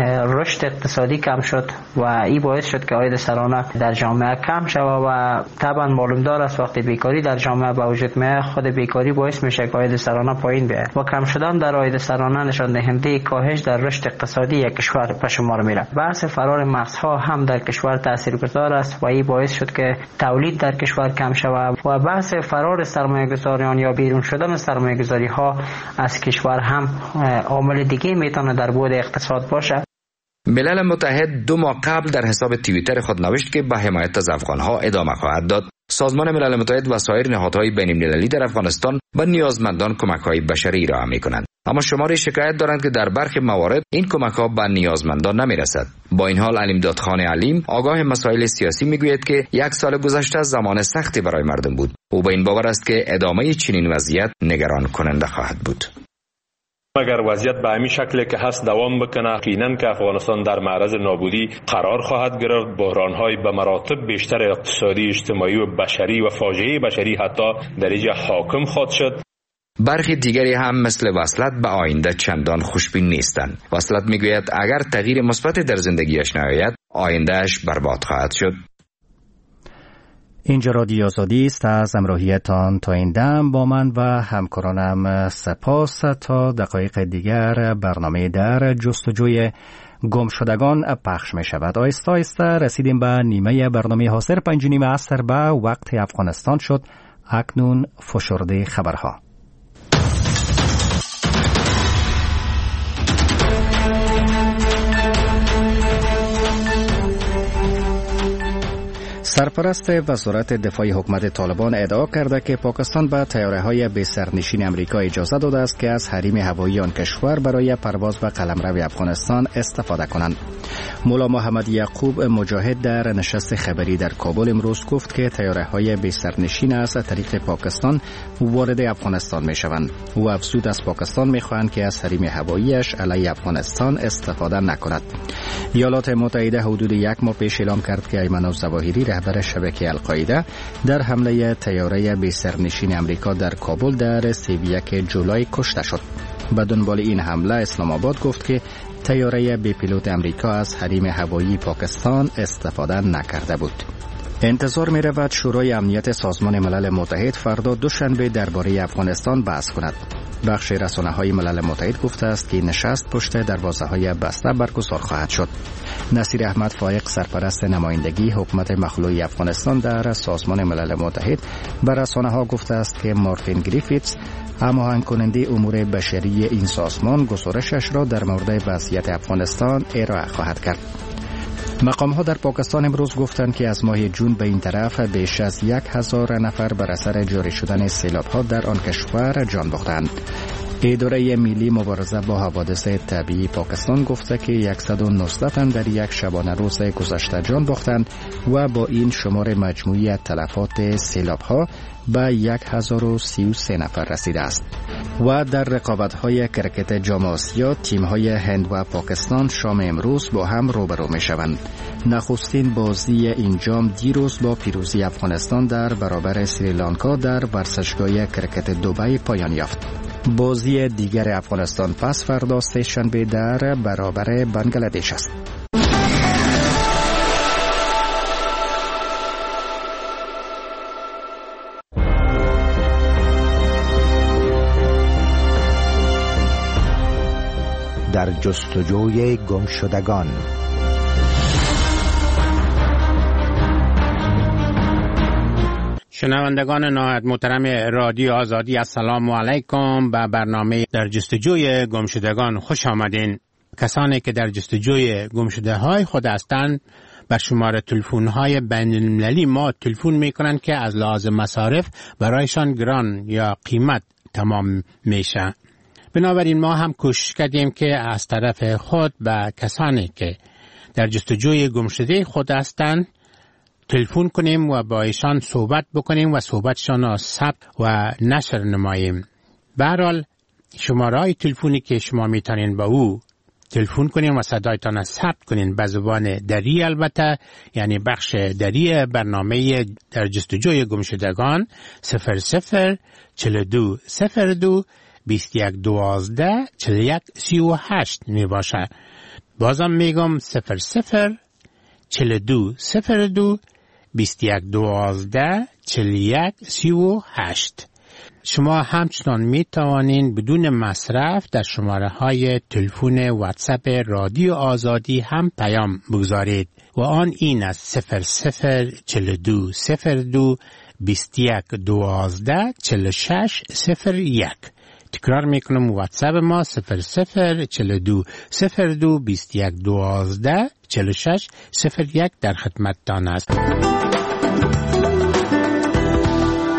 رشد اقتصادی کم شد و این باعث شد که عاید سرانه در جامعه کم شود و طبعا معلوم دار است وقتی بیکاری در جامعه با وجود میاد خود بیکاری باعث میشه که عاید سرانه پایین بیاد و کم شدن در عاید سرانه نشان دهنده کاهش در رشد اقتصادی یک کشور به شمار میره. بحث فرار مغزها هم در کشور تاثیرگذار است و این باعث شد که تولید در کشور کم شود و بحث فرار سرمایه‌گذاریان یا بیرون شدن سرمایه‌گذاری‌ها از کشور هم عامل دیگه میتونه در بعد اقتصاد باشه. ملل متحد دو ماه قبل در حساب توییتر خود نوشت که به حمایت از افغان‌ها ادامه خواهد داد. سازمان ملل متحد و سایر نهادهای بین‌المللی در افغانستان به نیازمندان کمک‌های بشری ارائه می‌کنند. اما شماری شکایت دارند که در برخی موارد این کمک‌ها به نیازمندان نمی‌رسد. با این حال علیمداد خان علیم آگاه مسائل سیاسی میگوید که یک سال گذشته زمان سختی برای مردم بود. او به این باور است که ادامه چنین وضعیت نگران کننده خواهد بود. اگر وضعیت به همین شکلی که هست دوام بکنه، یقینا که افغانستان در معرض نابودی قرار خواهد گرفت. بحران‌های به مراتب بیشتر اقتصادی، اجتماعی و بشری و فاجعه بشری حتی در اینجا حاکم خواهد شد. برخی دیگری هم مثل وصلت به آینده چندان خوشبین نیستند. وصلت میگوید اگر تغییر مثبت در زندگیش نیاید، آیندهش برباد خواهد شد. اینجا رادیو آزادی است. از همراهیتان تا این دم با من و همکارانم سپاس. تا دقایق دیگر برنامه در جستجوی گمشدگان پخش می شود. آیسته آیسته رسیدیم به نیمه برنامه حاضر. پنج نیم عصر به وقت افغانستان شد. اکنون فشرده خبرها. سرپرست وزارت دفاع حکومت طالبان ادعا کرده که پاکستان به طیاره‌های بی سرنشین آمریکا اجازه داده است که از حریم هوایی آن کشور برای پرواز به قلمرو افغانستان استفاده کنند. مولا محمد یعقوب مجاهد در نشست خبری در کابل امروز گفت که طیاره‌های بی سرنشین از طریق پاکستان وارد افغانستان می‌شوند. او افزود از پاکستان می‌خواهند که از حریم هواییش علیه افغانستان استفاده نکند. ایالات متحده حدود یک ماه پیش اعلام کرد که ایمن الظواهری رهبر شبکه القاعده در حمله طیاره بی سرنشین آمریکا در کابل در سی و یک جولای کشته شد. به دنبال این حمله اسلام آباد گفت که طیاره بی پیلوت آمریکا از حریم هوایی پاکستان استفاده نکرده بود. انتظار می رود شورای امنیت سازمان ملل متحد فردا دوشنبه درباره افغانستان بحث کند. بخش رسانه‌های ملل متحد گفته است که نشست پشت دروازه‌های بسته برگزار خواهد شد. نصیر احمد فائق سرپرست نمایندگی حکومت مخلوع افغانستان در سازمان ملل متحد به رسانه‌ها گفته است که مارتین گریفیتس هماهنگ کننده امور بشری این سازمان گزارشش را در مورد وضعیت افغانستان ارائه خواهد کرد. مقام‌ها در پاکستان امروز گفتند که از ماه جون به این طرف بیش از یک هزار نفر بر اثر جاری شدن سیلاب‌ها در آن کشور جان باختند. اداره ملی مبارزه با حوادث طبیعی پاکستان گفته که صد و نه تن در یک شبانه روز گذشته جان باختند و با این شمار مجموعی تلفات سیلاب‌ها به هزار و سی و سه نفر رسیده است. و در رقابت‌های کرکت جام آسیا تیم‌های هند و پاکستان شام امروز با هم روبرو می‌شوند. نخستین بازی این جام دیروز با پیروزی افغانستان در برابر سریلانکا در ورزشگاه کرکت دبی پایان یافت. بازی دیگر افغانستان پس فردا سه شنبه در برابر بنگلادش است. در جستجوی گمشدگان. شنوندگان نهایت محترم رادیو آزادی، السلام علیکم. به برنامه در جستجوی گمشدگان خوش آمدین. کسانی که در جستجوی گمشده های خود هستند به شماره تلفن های بین المللی ما تلفن می کنند که از لحاظ مصارف برایشان گران یا قیمت تمام میشه. بنابراین ما هم کوشش کردیم که از طرف خود به کسانی که در جستجوی گمشده خود هستند تلفن کنیم و با ایشان صحبت بکنیم و صحبتشان را ثبت و نشر نماییم. به هر حال شماره‌های تلفنی که شما میتونین با او تلفن کنین و صدایتان را ثبت کنین به زبان دری، البته یعنی بخش دری برنامه در جستجوی گمشدگان صفر صفر چهل و دو صفر دو بیست و یک دوازده چهل و یک سی و هشت می باشه. بازم میگم صفر صفر چهل و دو صفر دو بیست و یک دوازده چهل و یک سی و هشت. شما همچنان می توانین بدون مصرف در شماره های تلفن واتساپ رادیو آزادی هم پیام بگذارید و آن این است صفر صفر چهل و دو صفر دو بیست و یک دوازده چهل و شش صفر یک. تکرار میکنم واتساپ ما صفر صفر چهل و دو صفر دو بیست و یک دوازده چهل و شش صفر یک در خدمتتان است.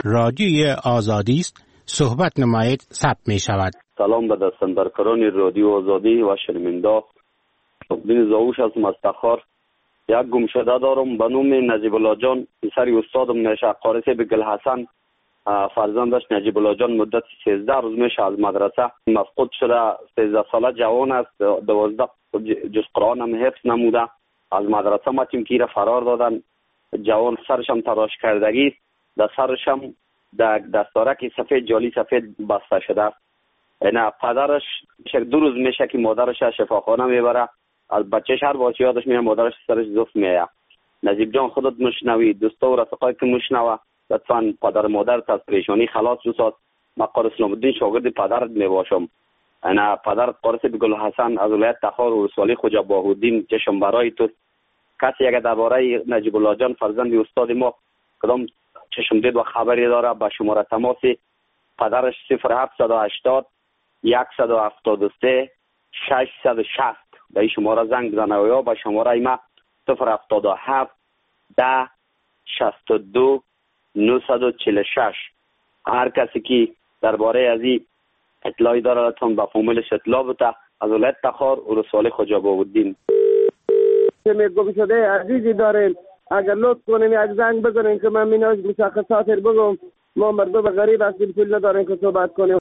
رادیوی آزادی است. صحبت نمایید ثبت می شود. سلام به دستاندرکاران رادیو آزادی و شنوندا. بین زاوش هستم از تخار. یک گمشده دارم به نام نجیب الله جان، پسر استادم میشه قارسی بگل حسن. فرزندش نجیب الله جان مدت سیزده روز میشه از مدرسه مفقود شده. سیزده ساله جوان است، دوازده جز قرآن هم حفظ نموده. از مدرسه متیم که را فرار دادن. جوان سرش هم تراش کردگی، در سرش هم در دستارک سفید جالی سفید بسته شده است. اینا پدرش دو روز میشه که مادرش شفاخانه میبره. از بچهش هر بار یادش میاد مادرش سرش زفت میاد. نجیب جان خودت مشنوی، دوستا و رفقای که مشنوه، لطفاً پدر مادر از پریشانی خلاص بساز. من قاری اسلام الدین شاگرد پدرت میباشم. انا پدر قاری بگل حسن از ولایت تخار و رسوالی خوجا باهودین چشم برای تو. کسی اگر درباره نجیب الله جان فرزند استاد ما کدام چشم دید و خبری داره به شماره تماس پدرش صفر هفتصد و هشتاد صد و هفتاد و سه ششصد و شصت به این شماره زنگ بزنه و یا به شماره ما صفر هفتاد و هفت ده شصت و دو نهصد و چهل و شش. هر کسی که درباره از این اطلاعی داره لطفاً به فامیلش اطلاع بده. از ولایت تخار و رسوالی خوجا باهودین. گم شده عزیزی داریم، اگر لطف کنیم یک زنگ بزنیم که من میناش مشخصات بگم. ما مردم غریب هستیم، پول نداریم که صحبت کنیم.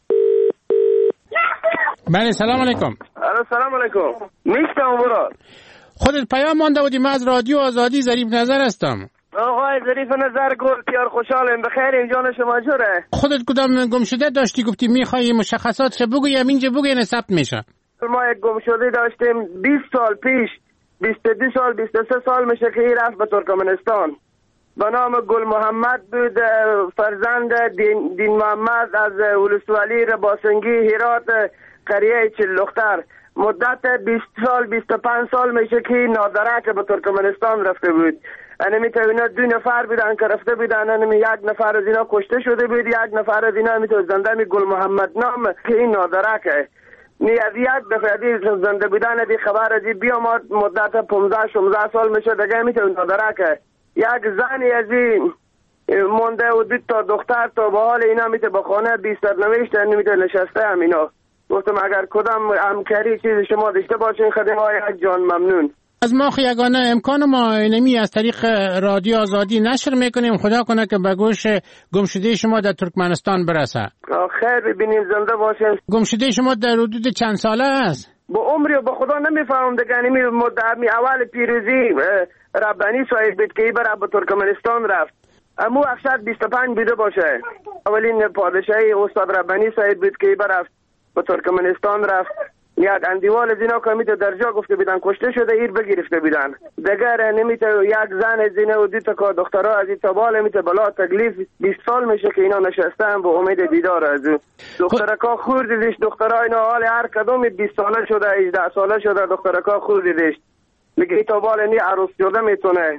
بله سلام علیکم. سلام علیکم. میشتم براد. خودت پیام مانده بودی؟ من از رادیو آزادی ظریف نظر هستم. آقای ظریف نظر گل پیار خوشحالم. بخیر جان شما جوره؟ خودت کدام گم شده داشتی گفتی میخوای مشخصاتش بگویم اینجا بگین ثبت میشه؟ ما یک گم شده داشتیم بیست سال پیش، بیست و دو سال بیست و سه سال میشه که این رفت به ترکمنستان. به نام گل محمد بود، فرزند دین, دین محمد از ولسوالی رباسنگی هرات قریه چلختر. مدت بیست سال بیست و پنج سال میشه که نادرک به ترکمنستان رفته بود. انمی تا اینا دو نفر بودن که رفته بودن. انمی یک نفر از اینا کشته شده بود، یک نفر از اینا میتو زنده می گل محمد نام که این نادرکه. نی از یک دفعه دی زنده بودن دی خبر از بیا ما مدت پانزده شانزده سال میشه دیگه میتو نادرکه. یک زنی از این مونده و دو تا دختر تا به حال اینا میتو به خانه بی سرنوشت میتو نشسته هم اینا. گفتم اگر کدام همکاری چیز شما داشته باشین خدمت های جان ممنون. از ما یگانه امکان ما اینمی از طریق رادیو آزادی نشر میکنیم. خدا کنه که به گوش گمشده شما در ترکمنستان برسه. خیر ببینیم زنده باشین. گمشده شما در حدود چند ساله است؟ با عمری و با خدا نمیفهمم دیگه. نمی مدعی اول پیروزی ربانی صاحب بود که برای به ترکمنستان رفت. امو اکشد بیست و پنج بوده باشه. اولین پادشاهی استاد ربانی صاحب بود که برفت به ترکمنستان رفت. یک اندیوال از اینا که میتو در جا گفته بیدن کشته شده ایر بگیرفته بیدن. دیگر نمیتو یک زن از اینا و دو تا دخترها از این تبال میتو بلا تکلیف بیست سال میشه که اینا نشستن با امید دیدار از او. دخترکا خوردیدش. دخترها اینا حال هر کدوم بیست ساله شده هجده ساله شده. دخترکا خوردیدش. میگه این تبال نی عروس شده میتونه،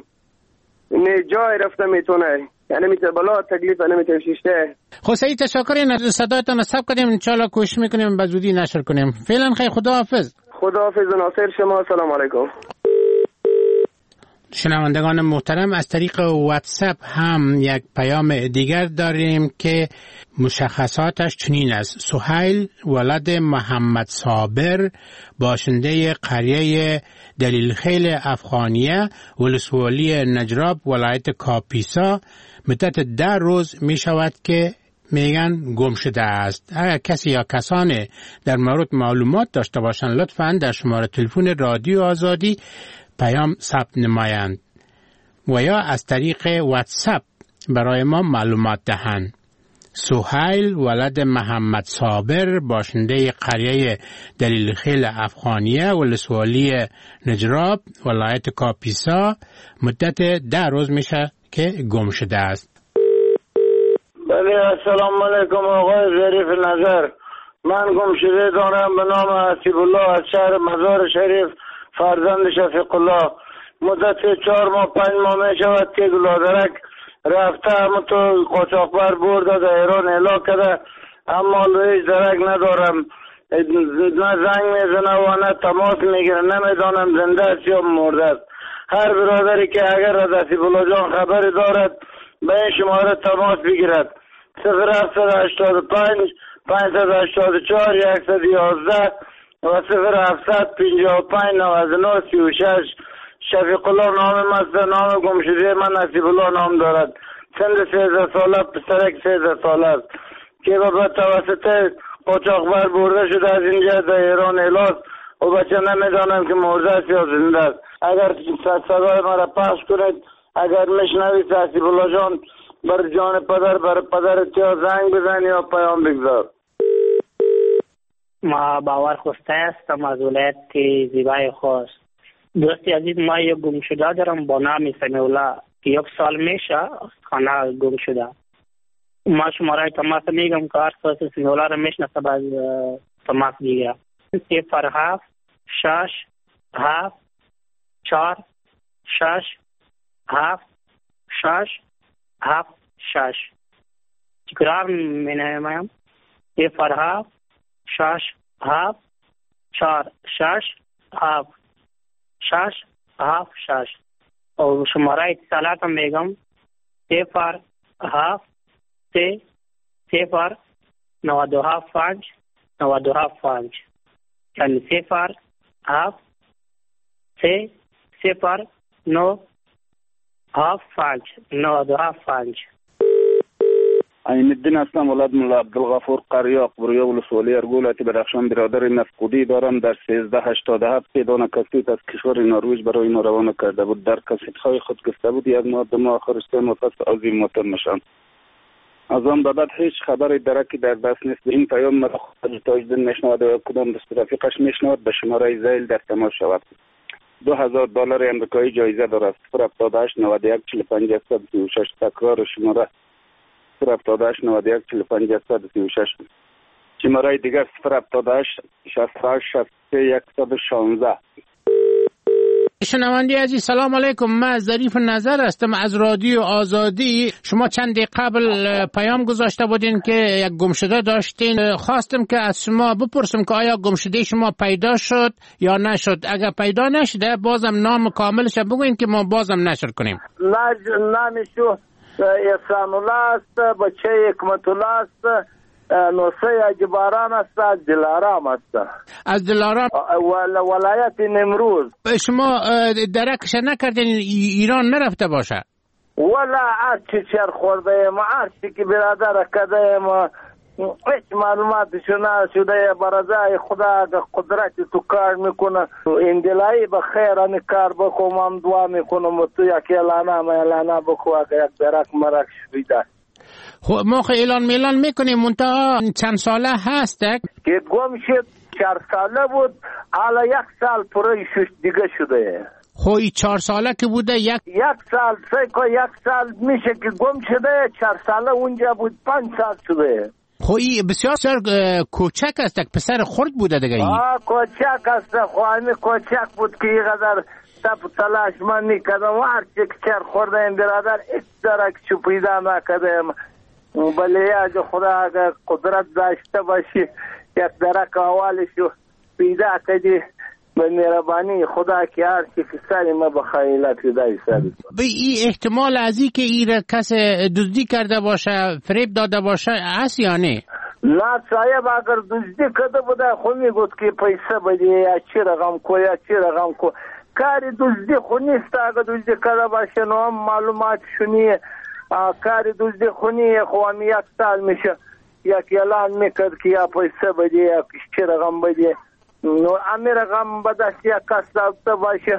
نی جای رفته میتونه، یعنی میتونه بلا تکلیف نمیتونه شیشته. خب سعید تشکر. صدایتان ثبت کنیم انشالله کوشش میکنیم به زودی نشر کنیم. فعلا خیلی خداحافظ. خداحافظ ناصر شما. سلام علیکم. شنوندگان محترم از طریق واتساپ هم یک پیام دیگر داریم که مشخصاتش چنین است: سهیل ولد محمد صابر، باشنده قریه دلیلخیل افغانیه، ولسوالی نجراب، ولایت کاپیسا، مدت ده روز می شود که میگن گم شده است. اگر کسی یا کسانی در مورد معلومات داشته باشند لطفاً در شماره تلفن رادیو آزادی پیام ثبت نمایند و یا از طریق واتساپ برای ما معلومات دهند. سهیل ولد محمد صابر، باشنده قریه دلیلخیل افغانیه، ولسوالی نجراب، ولایت کاپیسا، مدت ده روز میشه که گم شده است. بله السلام علیکم آقای ظریف نظر. من گم شده دارم به نام حسیب الله از شهر مزار شریف، فرزند شفیق الله. مدت چهار ماه پنج ماه می شود که گلادرک رفته همون تو قاچاقبر برده در ایران اعلا کرده، اما هیچ درک ندارم. نه زنگ میزنه و نه تماس میگیره، نمیدانم زنده است یا مرده است. هر برادری که اگر از حسیب الله جان خبری دارد به این شماره تماس بگیرد. صفر هفتصد هشتاد و پنج پانصد و هشتاد و چهار صد و یازده و صفر هفتصد پنجاه و پنج نود و نه سی و شش. شفیق الله نام است، نام گمشده من نصیب الله نام دارد. سن سیزده ساله، پسرک سیزده ساله است که به توسط قاچاقبر برده شده از اینجا در ایران الاس و بچه نمیدانم که مرده است یا زنده است. اگر صدای مرا پخش کنید، اگر میشنوید نصیب الله جان بر جان پدر بر پدر یا زنگ بزن یا پیام بگذار. ما باور خوسته هستم از ولایت زیبای خوست. دوستی عزیز، ما یک گم شده دارم با نام سمیع الله که یک سال میشه خانه گم شده. ما شماره تماس میگم که هر کس سمیع الله رو میشناسه باز تماس دیگه. صفر هفت شش هفت چهار شش هفت شش هفت شش. تکرار می نمایم. صفر هفت شش هفت چهار شش هفت شش هفت شش. و شماره اتصالات هم میگم صفر هفت سه صفر نود و هفت پنج نود و هفت پنج، یعنی صفر هفت سه صفر نو هفت پنج نود و هفت پنج. عین الدین هستم، ولد ملا عبدالغفور قریاق، بروی ولسوالی ارگولتی بدخشان. برادر مفقودی دارم در سیزده هشتاد و هفت پیدان کسیت از کشور نروژ برای ما روانه کرده بود. در کسیت‌های خود گفته بود یک ماه دو ماه آخر سه ماه پس از این موتر نشان. از آن بعد هیچ خبری درکی در دست نیست. این پیام مرا خود تاجدین میشنود و کدام دست رفیقش میشنود به شماره زیل در تماس شود. دو هزار دلار امریکایی جایزه دارد. صفر هفتاد و هشت نود و یک چهل و پنج صد و سی و شش. تکرار شماره صفر هفتاد و هشت نود و یک چهل و پنج صد و سی و شش. شماره دیگر صفر هفتاد و هشت شصت و هشت شصت و سه صد و شانزده. شنوندی عزیز سلام علیکم. من ظریف نظر هستم از رادیو آزادی. شما چند دقیقه قبل پیام گذاشته بودین که یک گمشده داشتین. خواستم که از شما بپرسم که آیا گمشده شما پیدا شد یا نشد. اگر پیدا نشده بازم نام کاملش بگوین که ما بازم نشر کنیم. نامشو احسان الله است، بچه حکمت الله است، نوسه اجباران است، از دلارام است. از دلارام ولایت نیمروز. شما درکش نکردین ایران نرفته باشه؟ ولا هرچی چر خورده ما هرچی که برادر کده ما هیچ معلوماتشو نشده. برازای خدا قدرتی تو کار میکنه. این دلایی به خیر این کار بکنم هم دعا میکنم تو یک اعلانه ما اعلانه بکو اگه یک درک مرک شویده. خب ما خیلی اعلان میلان میکنیم منتها چند ساله هسته که گم شد. چهار ساله بود، حالا یک سال پره شش دیگه شده. خب این چهار ساله که بوده یک یک سال سه که یک سال میشه که گم شده. چهار ساله اونجا بود، پنج سال شده. خب این بسیار بسیار کوچک است، پسر خرد بوده دیگه. آه کوچک است، خب همین کوچک بود که اینقدر تپ تلاش من میکردم. هرچی که چر خورده این برادر ایک درک چو پیدا نکردم. بله از خدا اگر قدرت داشته باشی یک درک اولشو پیدا کردی به مهربانی خدا که هر چی فسری ما بخیلت پیدا سری. به این احتمال از این که این کس دزدی کرده باشه فریب داده باشه هست یا نه؟ نه صاحب اگر دزدی کرده بوده خو میگوید که پیسه بدی یا چی رقم کو یا چی رقم کو. کاری دزدی خو نیست. اگر دزدی کرده باشه نو هم معلومات شونیه. کاری دزدی خونی خو هم یک سال میشه یک اعلان میکرد که یا پیسه بدی یا چی رقم بدی. نو امی رقم بدست یک کس داشته باشه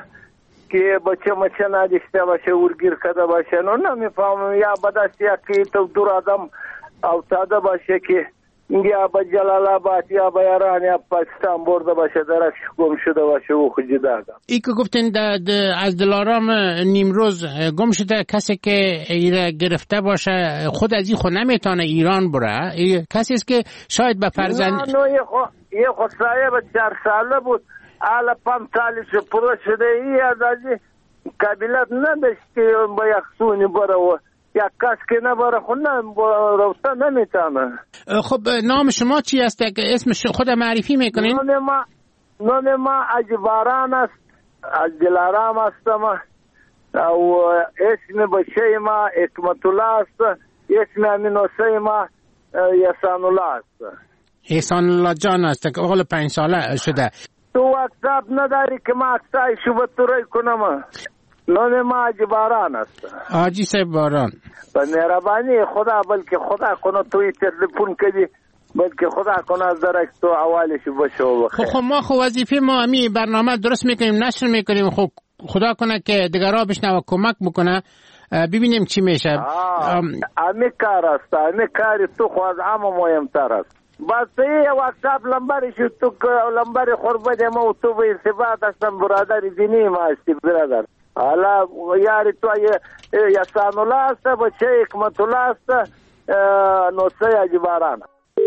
که بچه مچه نداشته باشه ورگیر کرده باشه. نو نمیفهمم یا بدست یک تو دور آدم افتاده باشه که یا با جلال آباد یا با ایران یا پاکستان برده باشه درک گم شده باشه او خود جدا. ای که گفتین از دلارام نیمروز گم شده کسی که ایره گرفته باشه خود از این خود نمیتونه ایران بره. کسی است که شاید به فرزند نه نه یه خود صاحب چهار ساله بود حالا پنج سالش پره شده. ای از ازی قبیلت نداشت که با یک سونی بره و یک کس که نباره خود رفته نمیتونه. خب نام شما چی است؟ اسم خود معرفی میکنین؟ نام ما نام ما اجباران است، از دلارام است ما. و اسم بچه ما حکمت الله است. اسم امینوسه ما احسان الله است. احسان الله جان است که اقل پنج ساله شده. تو واتساپ نداری که ما اکسای شو بطوری کنم؟ نام ما حاجی باران است. حاجی صاحب باران. به مهربانی خدا، بلکه خدا کنه توی تلفن کدی، بلکه خدا کنه از درک تو اولش بشو بخیر. خب ما خو وظیفه ما امی برنامه درست میکنیم، نشر میکنیم، خب خدا کنه که دیگرها بشنوه کمک بکنه، ببینیم چی میشه. امی کار است، امی کاری تو خواهد اما مهمتر است. بس یه واتساپ لنبری شد تو لنبری خوربت ما و تو به ارتباط هستم، برادر دینی ما هستی برادر. حالا یاری تو احسان الله است، بچه حکمت الله است، نوسه حاجی باران.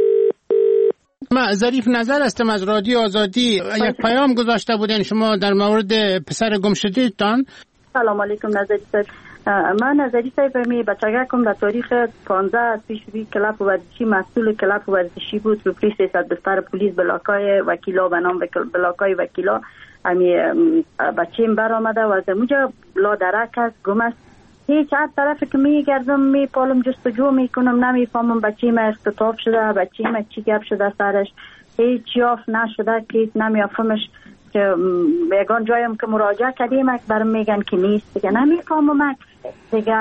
من ظریف نظر هستم از رادیو آزادی. یک پیام گذاشته بودین شما در مورد پسر گم شده تان. سلام علیکم نظری صاحب. من نظری صاحب می بچگاه کم در تاریخ پانزده پیش روی کلاب ورزشی مسئول کلاب ورزشی بود. رو پلیس سیصد بستر پلیس بلاکای وکیلا به نام بلاکای وکیلا امی بچیم بر آمده و از اونجا لا درک است، گم است. هیچ هر طرف که می گردم می پالم جستجو می کنم، نمیفهمم بچیم اختطاف شده، بچیم چی گپ شده سرش، هیچ یافت نشده که نمیفهمش. که یگان جایم که مراجعه کردیم برام میگن که نیست، دیگه نمیفهمم، دیگه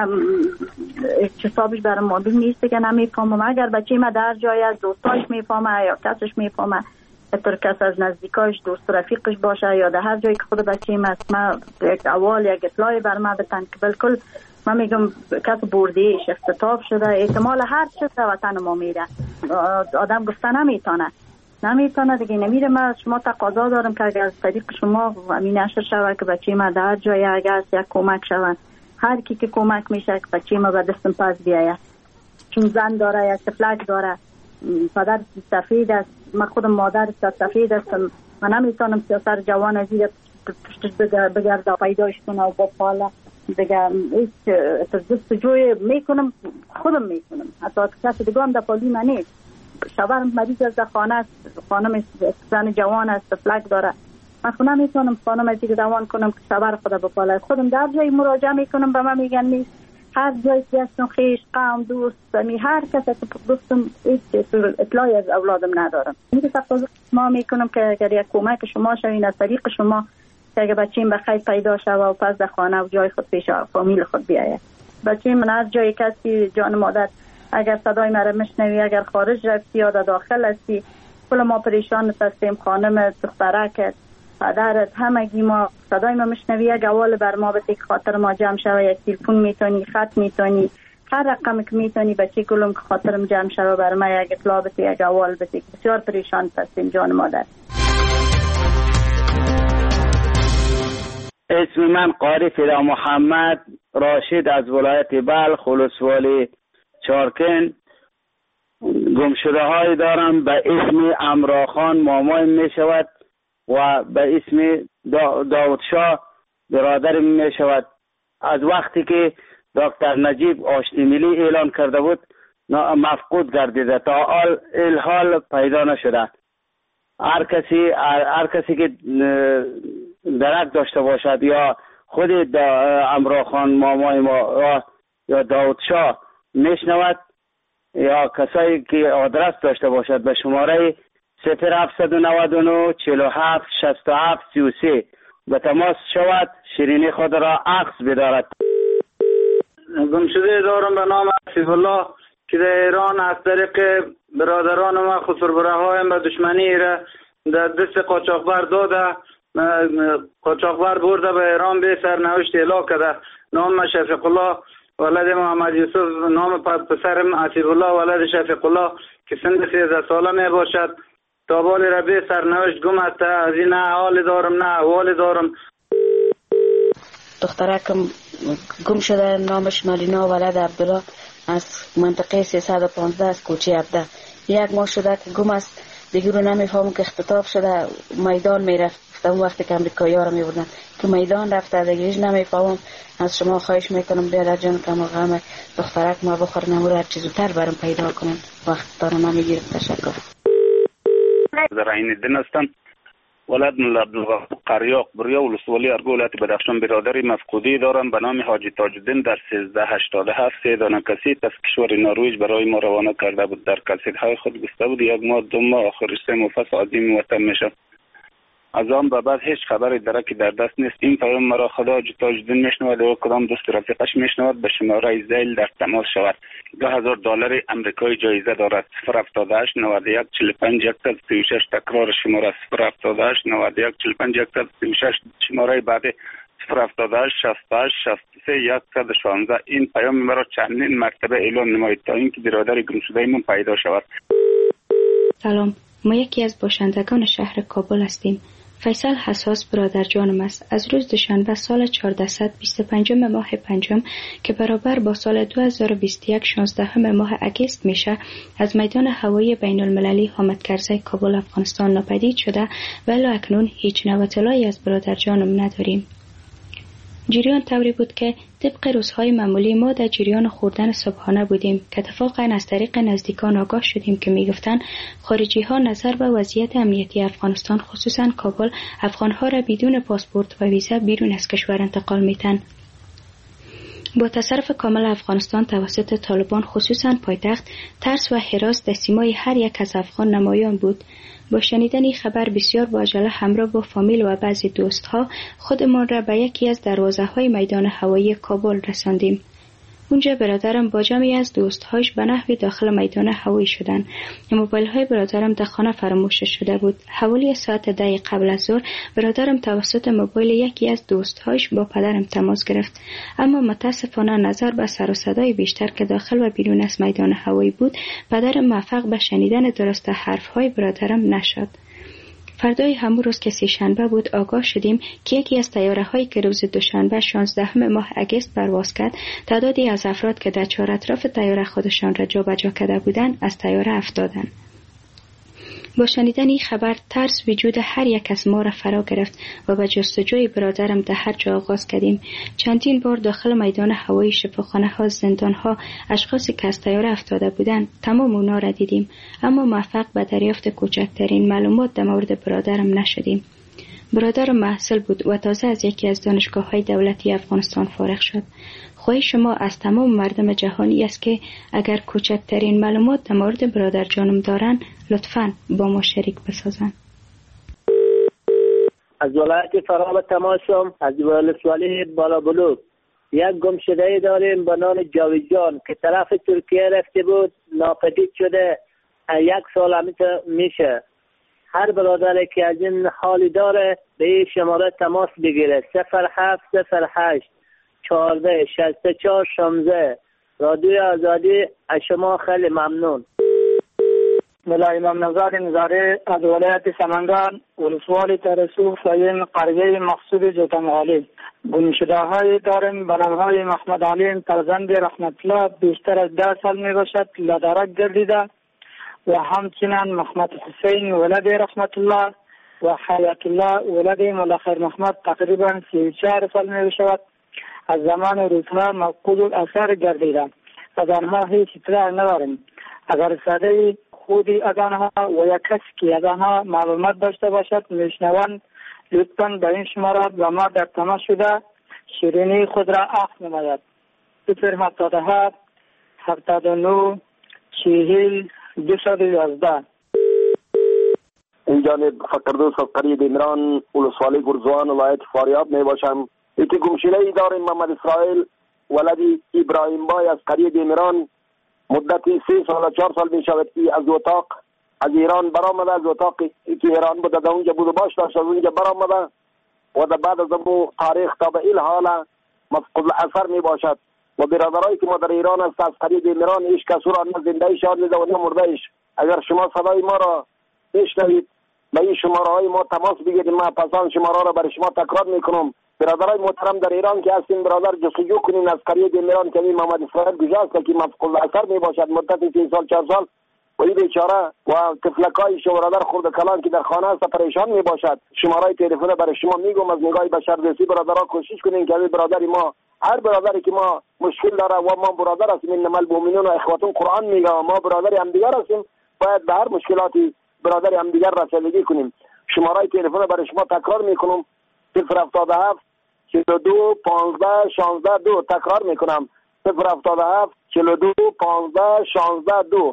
حسابش برام معلوم نیست، دیگه نمیفهمم. اگر بچه ما در جای از دوستاش میفهمه یا کسش میفهمه، اگر کس از نزدیکاش دوست رفیقش باشه یا در هر جایی که خود بچه ما است، ما یک اول یک اطلاعی بر ما بتن که بالکل من میگم کس بردیش اختطاف شده، احتمال هر چیز در وطن ما میره، آدم گفته نمیتونه نمیتونه دیگه نمیره. من شما تقاضا دارم که اگر از طریق شما همین نشر شود که بچه ما در جای اگر یک کمک شود، هر کی که کمک میشه که بچه ما به دستم پس بیاید، چون زن داره یا سفلک داره، پدر سفید است، من خودم مادر سفید هستم، من نمیتونم سیاسر جوان از این پشتش بگرده پیداش کنه و با پاله دیگه هیچ جستجوی میکنم، خودم میکنم، حتی کسی دیگه هم در پالی من نیست. شوهرم مریض از خانه است، خانم زن جوان است، فلک داره، من خودم نمیتونم خانم از دیگه دوان کنم که شوهر خدا بپاله. خودم در جای مراجعه میکنم به من میگن نیست، هر جای که هستم خیش قوم دوست می هر کس که گفتم هیچ اطلاعی از اولادم ندارم. این تقاضا ما میکنم که اگر یک کمک شما شوین از طریق شما که اگر بچه‌م بخیر پیدا شوه و پس در خانه و جای خود پیش فامیل خود بیاید. بچه‌م من هر جای کسی جان مادر اگر صدای مرا میشنوی، اگر خارج رفتی یا داخل هستی، کل ما پریشان هستیم، خانم دخترک پدرت همگی ما صدای ما میشنوی، یک اول بر ما بده که خاطر ما جمع شوه، یک تلفن میتونی، خط میتونی، هر رقم که میتونی بچه کلم که خاطرم جمع شوه بر ما یک اطلاع بده، یک اول بده. بسیار پریشان هستیم جان مادر. اسم من قاری فدا محمد راشد از ولایت بلخ ولسوالی چارکن. گمشده های دارم به اسم امراخان مامایم می شود و به اسم دا داود شاه برادرم می شود. از وقتی که دکتر نجیب آشتی ملی اعلان کرده بود مفقود گردیده، تا الحال پیدا نشده. هر کسی هر کسی که درک داشته باشد یا خود امراخان مامای ما یا داود شاه میشنود یا کسایی که آدرس داشته باشد به شماره صفر هفتصد و نود و نه چهل و هفت شصت و هفت سی و سه به تماس شود، شیرینی خود را عکس بدارد. گمشده دارم به نام حفیظ الله که در ایران از طریق برادران ما خسربره هایم به دشمنی را در دست قاچاقبر داده، قاچاقبر برده به ایران به سرنوشت اعلام کرده. نام شفیق الله ولد محمد یوسف، نام پسرم حفیظ الله ولد شفیق الله که سن سیزده ساله می باشد. تا بالی را به سرنوشت گم است. از این نه حال دارم نه احوال دارم. دخترکم گم شده، نامش مالینا ولد عبدالله از منطقه سیصد و پانزده از کوچه عبده. یک ماه شده که گم است، دیگه رو نمیفهمم که اختطاف شده، میدان میرفت. اون وقتی که امریکایی ها رو میبردن که میدان رفته، دیگه هیچ نمیفهمم. از شما خواهش میکنم بیادر جان که ما غم دخترک ما بخور نمور هر چیز زودتر برام پیدا کنن، وقت دارم نمیگیرم. تشکر. در این دن هستم. ولد عبدالغفور قریاق بریا ولسوالی ارگو ولایت بدخشان برادری مفقودی دارم به نام حاجی تاج‌الدین در سیزده هشتاد و هفت سه دانه کسیت از کشور نروژ برای ما روانه کرده بود. در کسیت‌های خود گفته بود یک ماه دو ماه آخر سه مفصل عظیم وطن میشه. از آن به بعد هیچ خبری درکی در دست نیست. این پیام مرا خدا حاجی تاج‌الدین میشنود و کدام دوست رفیقش میشنود به شماره زیل در تماس شود. دو هزار دلار امریکایی جایزه دارد. صفر هفتاد و هشت نود و یک چهل و پنج صد و سی و شش تکرار شماره صفر هفتاد و هشت نود و یک چهل و پنج صد و سی و شش شماره بعدی صفر هفتاد و هشت شصت و هشت شصت و سه صد و شانزده. این پیام مرا چندین مرتبه اعلام نمایید تا اینکه برادر گمشده من پیدا شود. سلام، ما یکی از باشندگان شهر کابل هستیم. فیصل حساس برادر جانم است. از روز دوشنبه سال چهارصد و بیست و پنج ماه پنجم که برابر با سال دو هزار و بیست و یک شانزده ماه اگست میشه، از میدان هوایی بین المللی حامد کرزی کابل افغانستان ناپدید شده و الی اکنون هیچ نوع اطلاعی از برادر جانم نداریم. جریان طوری بود که طبق روزهای معمولی ما در جریان خوردن صبحانه بودیم که اتفاقا از طریق نزدیکان آگاه شدیم که میگفتند خارجی ها نظر به وضعیت امنیتی افغانستان خصوصا کابل افغانها را بدون پاسپورت و ویزا بیرون از کشور انتقال میتن. با تصرف کامل افغانستان توسط طالبان خصوصا پایتخت، ترس و هراس در سیمای هر یک از افغان نمایان بود. با شنیدن این خبر بسیار با عجله همراه با فامیل و بعضی دوستها خودمان را به یکی از دروازه های میدان هوایی کابل رساندیم. اونجا برادرم با جمعی از دوستهاش به نحوی داخل میدان هوایی شدند. موبایل های برادرم در خانه فراموش شده بود. حوالی ساعت ده قبل از ظهر برادرم توسط موبایل یکی از دوستهاش با پدرم تماس گرفت، اما متاسفانه نظر به سر و صدای بیشتر که داخل و بیرون از میدان هوایی بود، پدرم موفق به شنیدن درست حرف های برادرم نشد. فردای همون روز که سه‌شنبه بود آگاه شدیم که یکی از طیاره هایی که روز دوشنبه شانزدهم ماه اگست پرواز کرد، تعدادی از افراد که در چهار اطراف طیاره خودشان را جابجا کرده بودند از طیاره افتادند. با شنیدن این خبر ترس وجود هر یک از ما را فرا گرفت و به جستجوی برادرم در هر جا آغاز کردیم. چندین بار داخل میدان هوایی، شفاخانه ها، زندان ها، اشخاصی که از طیاره افتاده بودند تمام اونا را دیدیم، اما موفق به دریافت کوچکترین معلومات در مورد برادرم نشدیم. برادرم محصل بود و تازه از یکی از دانشگاه‌های دولتی افغانستان فارغ شد. خواهش شما از تمام مردم جهانی است که اگر کوچکترین معلومات در مورد برادر جانم دارن لطفاً با ما شریک بسازن. از ولایت فرا تماسم از ولسوالی بالا بلوک یک گمشده داریم به نام جاوید که طرف ترکیه رفته بود، ناپدید شده. یک سال همیشه میشه. هر برادری که از این حالی داره به این شماره تماس بگیره. صفر هفت صفر هشت چهارده شصت و چهار شانزده. رادیو آزادی از شما خیلی ممنون. ملا امام نژاد نظاره از ولایت سمنگان ولسوالی ترسو سین قریه مقصود جوتمغالی. گمشده های داریم به نام های محمد علیم فرزند رحمت الله بیشتر از ده سال می باشد لدرک گردیده و همچنین محمد حسین ولد رحمت الله و حیات الله ولد ملخیر محمد تقریبا سی و چهار سال می باشد. از زمان روزها مفقود الاثر گردیدند. از آنها هیچ اطلاع نداریم. اگر صدای خودی از آنها و یا کسی که از آنها معلومات داشته باشد میشنوند لطفاً به این شماره و ما در تماس شده شیرینی خود را اخذ نماید. صفر هفتاد و هفت هفتاد و نه چهل دویست و یازده. این جانب فقردوس از قریب عمران ولسوالی گرزوان ولایت فاریاب می باشم. یکی گمشده ای داریم محمد اسرائیل ولدی ابراهیم بای از قریب عمران. مدتی سه سال و چهار سال می شود که از اتاق از ایران برآمده. از اتاقی که ایران بوده در اونجا بود و باش داشت از اونجا برآمده و در بعد از امو تاریخ تا به این حال مفقود الاثر می باشد. و برادرایی که ما در ایران است از قریب عمران هیچ کس او را نه زنده ایش آورده و نه مرده ایش. اگر شما صدای ما را بشنوید به این شماره های ما تماس بگیرید. ما پسان شماره را برای شما تکرار میکنم. برادرای محترم در ایران که هستین برادر جستجو کنین از قریب عمران که محمد اسرائیل کجاست که مفقود الاثر می باشد مدت سه سال چهار سال و این بیچاره و طفلکای شما برادر خرد کلان که در خانه است پریشان می باشد. شماره تلفن برای شما میگم از نگاه بشردوستی برادرها کوشش کنین که برادری ما هر برادری که ما مشکل داره و ما برادر هستیم انما المؤمنون و اخواتون قرآن میگه و ما برادر هم دیگر هستیم باید به هر مشکلاتی برادر هم دیگر رسیدگی کنیم. شماره تلفن برای شما تکرار میکنم: صفر هفتاد و هفت چهل و دو پانزده شانزده دو. تکرار میکنم: صفر هفتاد و هفت چهل و دو پانزده شانزده دو.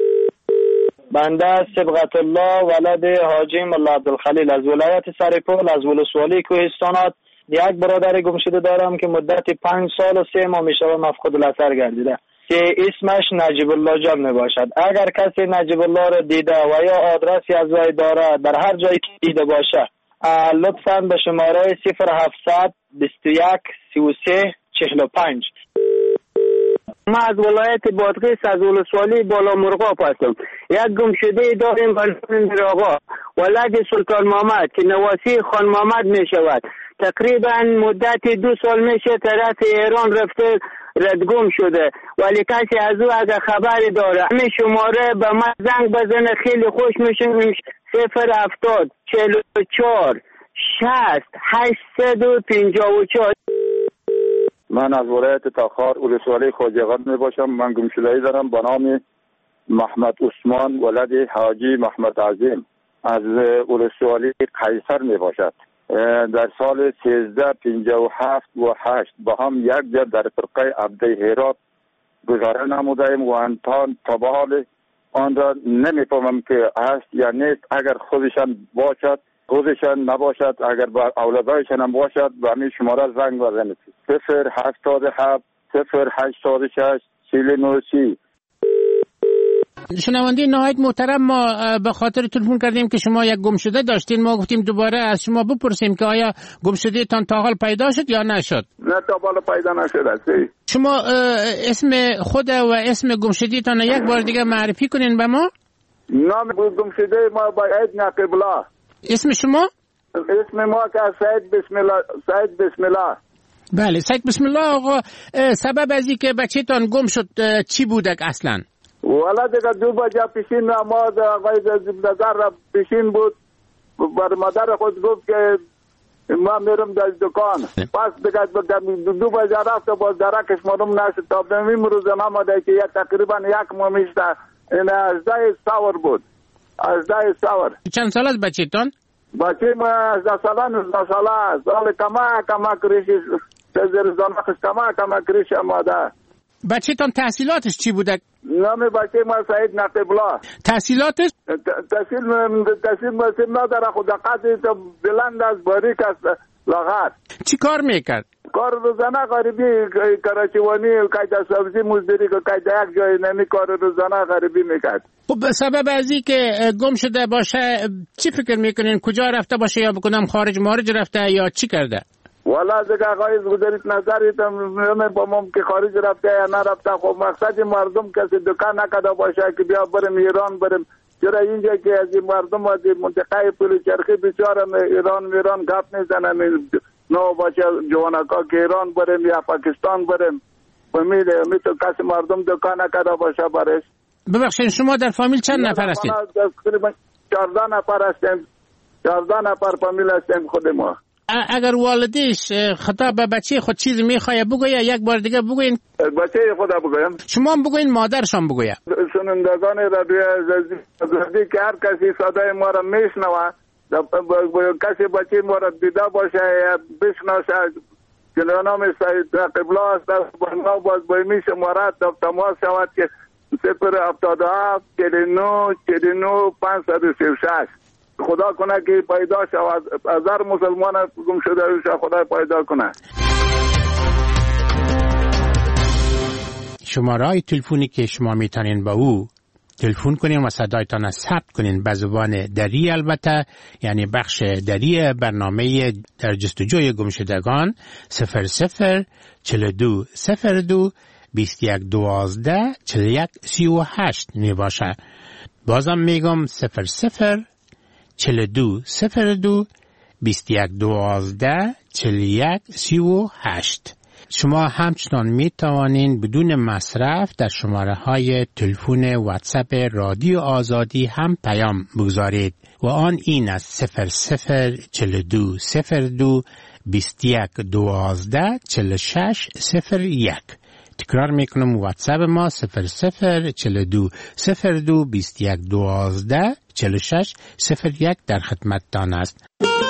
بنده صبغت الله ولد حاجی ملا عبدالخلیل از ولایت سرپل از ولسوالی کوهستانات یک برادر گم شده دارم که مدت پنج سال و سه ماه میشه مفقود الاثر گردیده که اسمش نجیب الله جان می باشد. اگر کسی نجیب الله را دیده و یا آدرسی از وی داره در هر جایی که دیده باشه لطفاً به شماره صفر هفتصد بیست و یک سی و سه چهل و پنج. ما از ولایت بادغیس از ولسوالی بالا مرغاب هستم. یک گمشده داریم بلند آقا ولد سلطان محمد که نواسی خان محمد می شود. تقریبا مدت دو سال میشه طرف ایران رفته ردگم شده ولی کسی از او اگر خبری داره همین شماره به من زنگ بزنه خیلی خوش میشه. صفر هفتاد چهل و چهار شصت هشتصد و پنجاه و چهار. من از ولایت تاخار ولسوالی خواجه‌آباد می باشم. من گمشده‌ای دارم به نام محمد عثمان ولد حاجی محمد عظیم از ولسوالی قیصر می باشد. در سال سیزده پنجاه و هفت و هشت با هم یک جا در فرقه عبده هرات گزاره نمودیم و انتان تبال آن را نمیفهمم که هست یا نیست. اگر خودشان باشد خودشان نباشد، اگر با اولادایشان هم باشد به همین شماره زنگ بزنید: صفر هفتاد و هفت صفر هشتاد و شش چهل و نه سی. شنونده نهایت محترم، ما به خاطر تلفن کردیم که شما یک گمشده داشتین. ما گفتیم دوباره از شما بپرسیم که آیا گمشده تان تا حال پیدا شد یا نشد؟ نه تا حال پیدا نشد. شما اسم خود و اسم گمشده تان یک بار دیگه معرفی کنین به ما. نام گمشده ما باید نقیب الله. اسم شما؟ اسم ما که سید بسم الله. سید بسم الله. بله سید بسم الله. آقا سبب از این که بچه تان گم شد چی بودک اصلا؟ والا دیگه دو بجه پیشین نماز آقای نظر را پیشین بود. بر مادر خود گفت که ما میرم در دکان. پس دیگه دو بجه رفت و باز درکش معلوم نشد. تا بمیم روز نماده که یک تقریبا یک ماه میشته. این ازده سور بود. ازده سور. چند سال است بچه تان؟ بچه ما ازده ساله نوزده ساله. سال کما کما کریشی تزیر زنخش کما کما کریش آماده. بچه تان تحصیلاتش چی بوده؟ نام بچه ما سعید نقیب الله. تحصیلاتش؟ تحصیل تحصیل مسیم نداره خود قدری تا بلند از باریک است لاغر. چی کار میکرد؟ کار روزانه غریبی کراچیوانی و قید سبزی مزدوری که قید یک جای نمی کار روزانه غریبی میکرد. خب به سبب از این که گم شده باشه چی فکر میکنین؟ کجا رفته باشه یا بکنم خارج مارج رفته یا چی کرده؟ والا دیگه آقای گذارید نظریت همه با مم که خارج رفته یا نرفته. خب مقصد مردم کسی دکان نکده باشه که بیا بریم ایران بریم. چرا اینجا که از این مردم از این منطقه پل چرخی بیچاره ایران میران گپ میزنن نو باشه جوانکا که ایران بریم یا پاکستان بریم. فهمیده می تو کسی مردم دکان نکده باشه برش. ببخشید شما در فامیل چند نفر هستید؟ تقریبا چهارده نفر هستیم. چهارده نفر فامیل هستیم خود ما. اگر والدیش خطاب به بچه خود چیز میخواه بگویه یک بار دیگه بگوین. بچه خدا بگویم. شما هم بگوین مادرشان بگویه. سنندگان رادیو عزیزی که هر کسی صدای ما را میشنوه کسی بچه ما را دیده باشه یا بشناسه که نام سید نقیب الله است با باز بایمی شمارت تماس شود که صفر هفتاد و هفت چهل و نه چهل و نه پانصد و سی و شش. خدا کنه که پیدا شود از هر مسلمان گم شده روش خدا پیدا کنه. شماره تلفنی که شما میتونین با او تلفن کنین و صدایتان ثبت کنین به زبان دری، البته یعنی بخش دری برنامه در جستجوی گمشدگان صفر صفر چهل و دو صفر دو بیست و یک دوازده چهل و یک سی و هشت می باشه. بازم میگم صفر صفر چهل و دو صفر دو بیست و یک دوازده چهل و یک سی و هشت. شما همچنان می توانین بدون مصرف در شماره های تلفن واتساپ رادیو آزادی هم پیام بگذارید و آن این است: صفر صفر چهل و دو صفر دو بیست و یک دوازده چهل و شش صفر یک. تکرار میکنم واتساپ ما صفر صفر چهل و دو صفر دو بیست و یک دوازده چهل و شش صفر یک در خدمتتان است.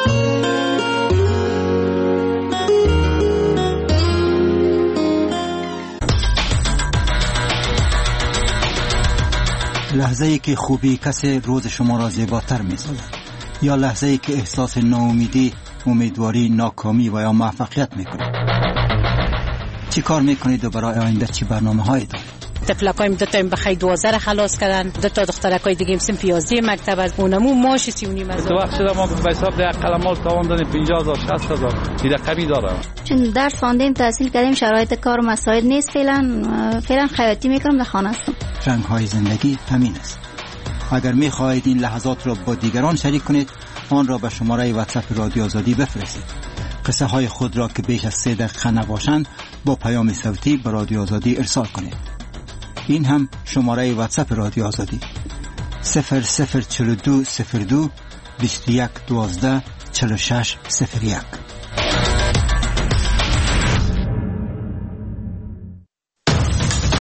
لحظه ای که خوبی کسی روز شما را زیباتر می سازد، یا لحظه ای که احساس ناامیدی، امیدواری، ناکامی و یا موفقیت می کنید. چی کار می کنید و برای آینده چی برنامه هایی دارید؟ تفلکایم دو تا بخیر دوازده را خلاص کردن، دو تا دخترکای دیگه سن پیازده مکتب از اونمو ماش سی و نیم از تو وقت شده ما به حساب ده قلمال تاوان دادیم پنجاه هزار شصت هزار دیده کمی داره. چون درس خواندیم تحصیل کردیم شرایط کار مساعد نیست، فعلا فعلا خیاطی میکنم در خانه هستم. رنگ های زندگی همین است. اگر می خواهید این لحظات را با دیگران شریک کنید، آن را به شماره واتساپ رادیو آزادی بفرستید. قصه های خود را که بیش از سه دقیقه نباشند با پیام صوتی به رادیو آزادی ارسال کنید. این هم شماره واتساپ رادیو آزادی صفر صفر چهل و دو صفر دو بیست و یک دوازده چهل و شش صفر یک.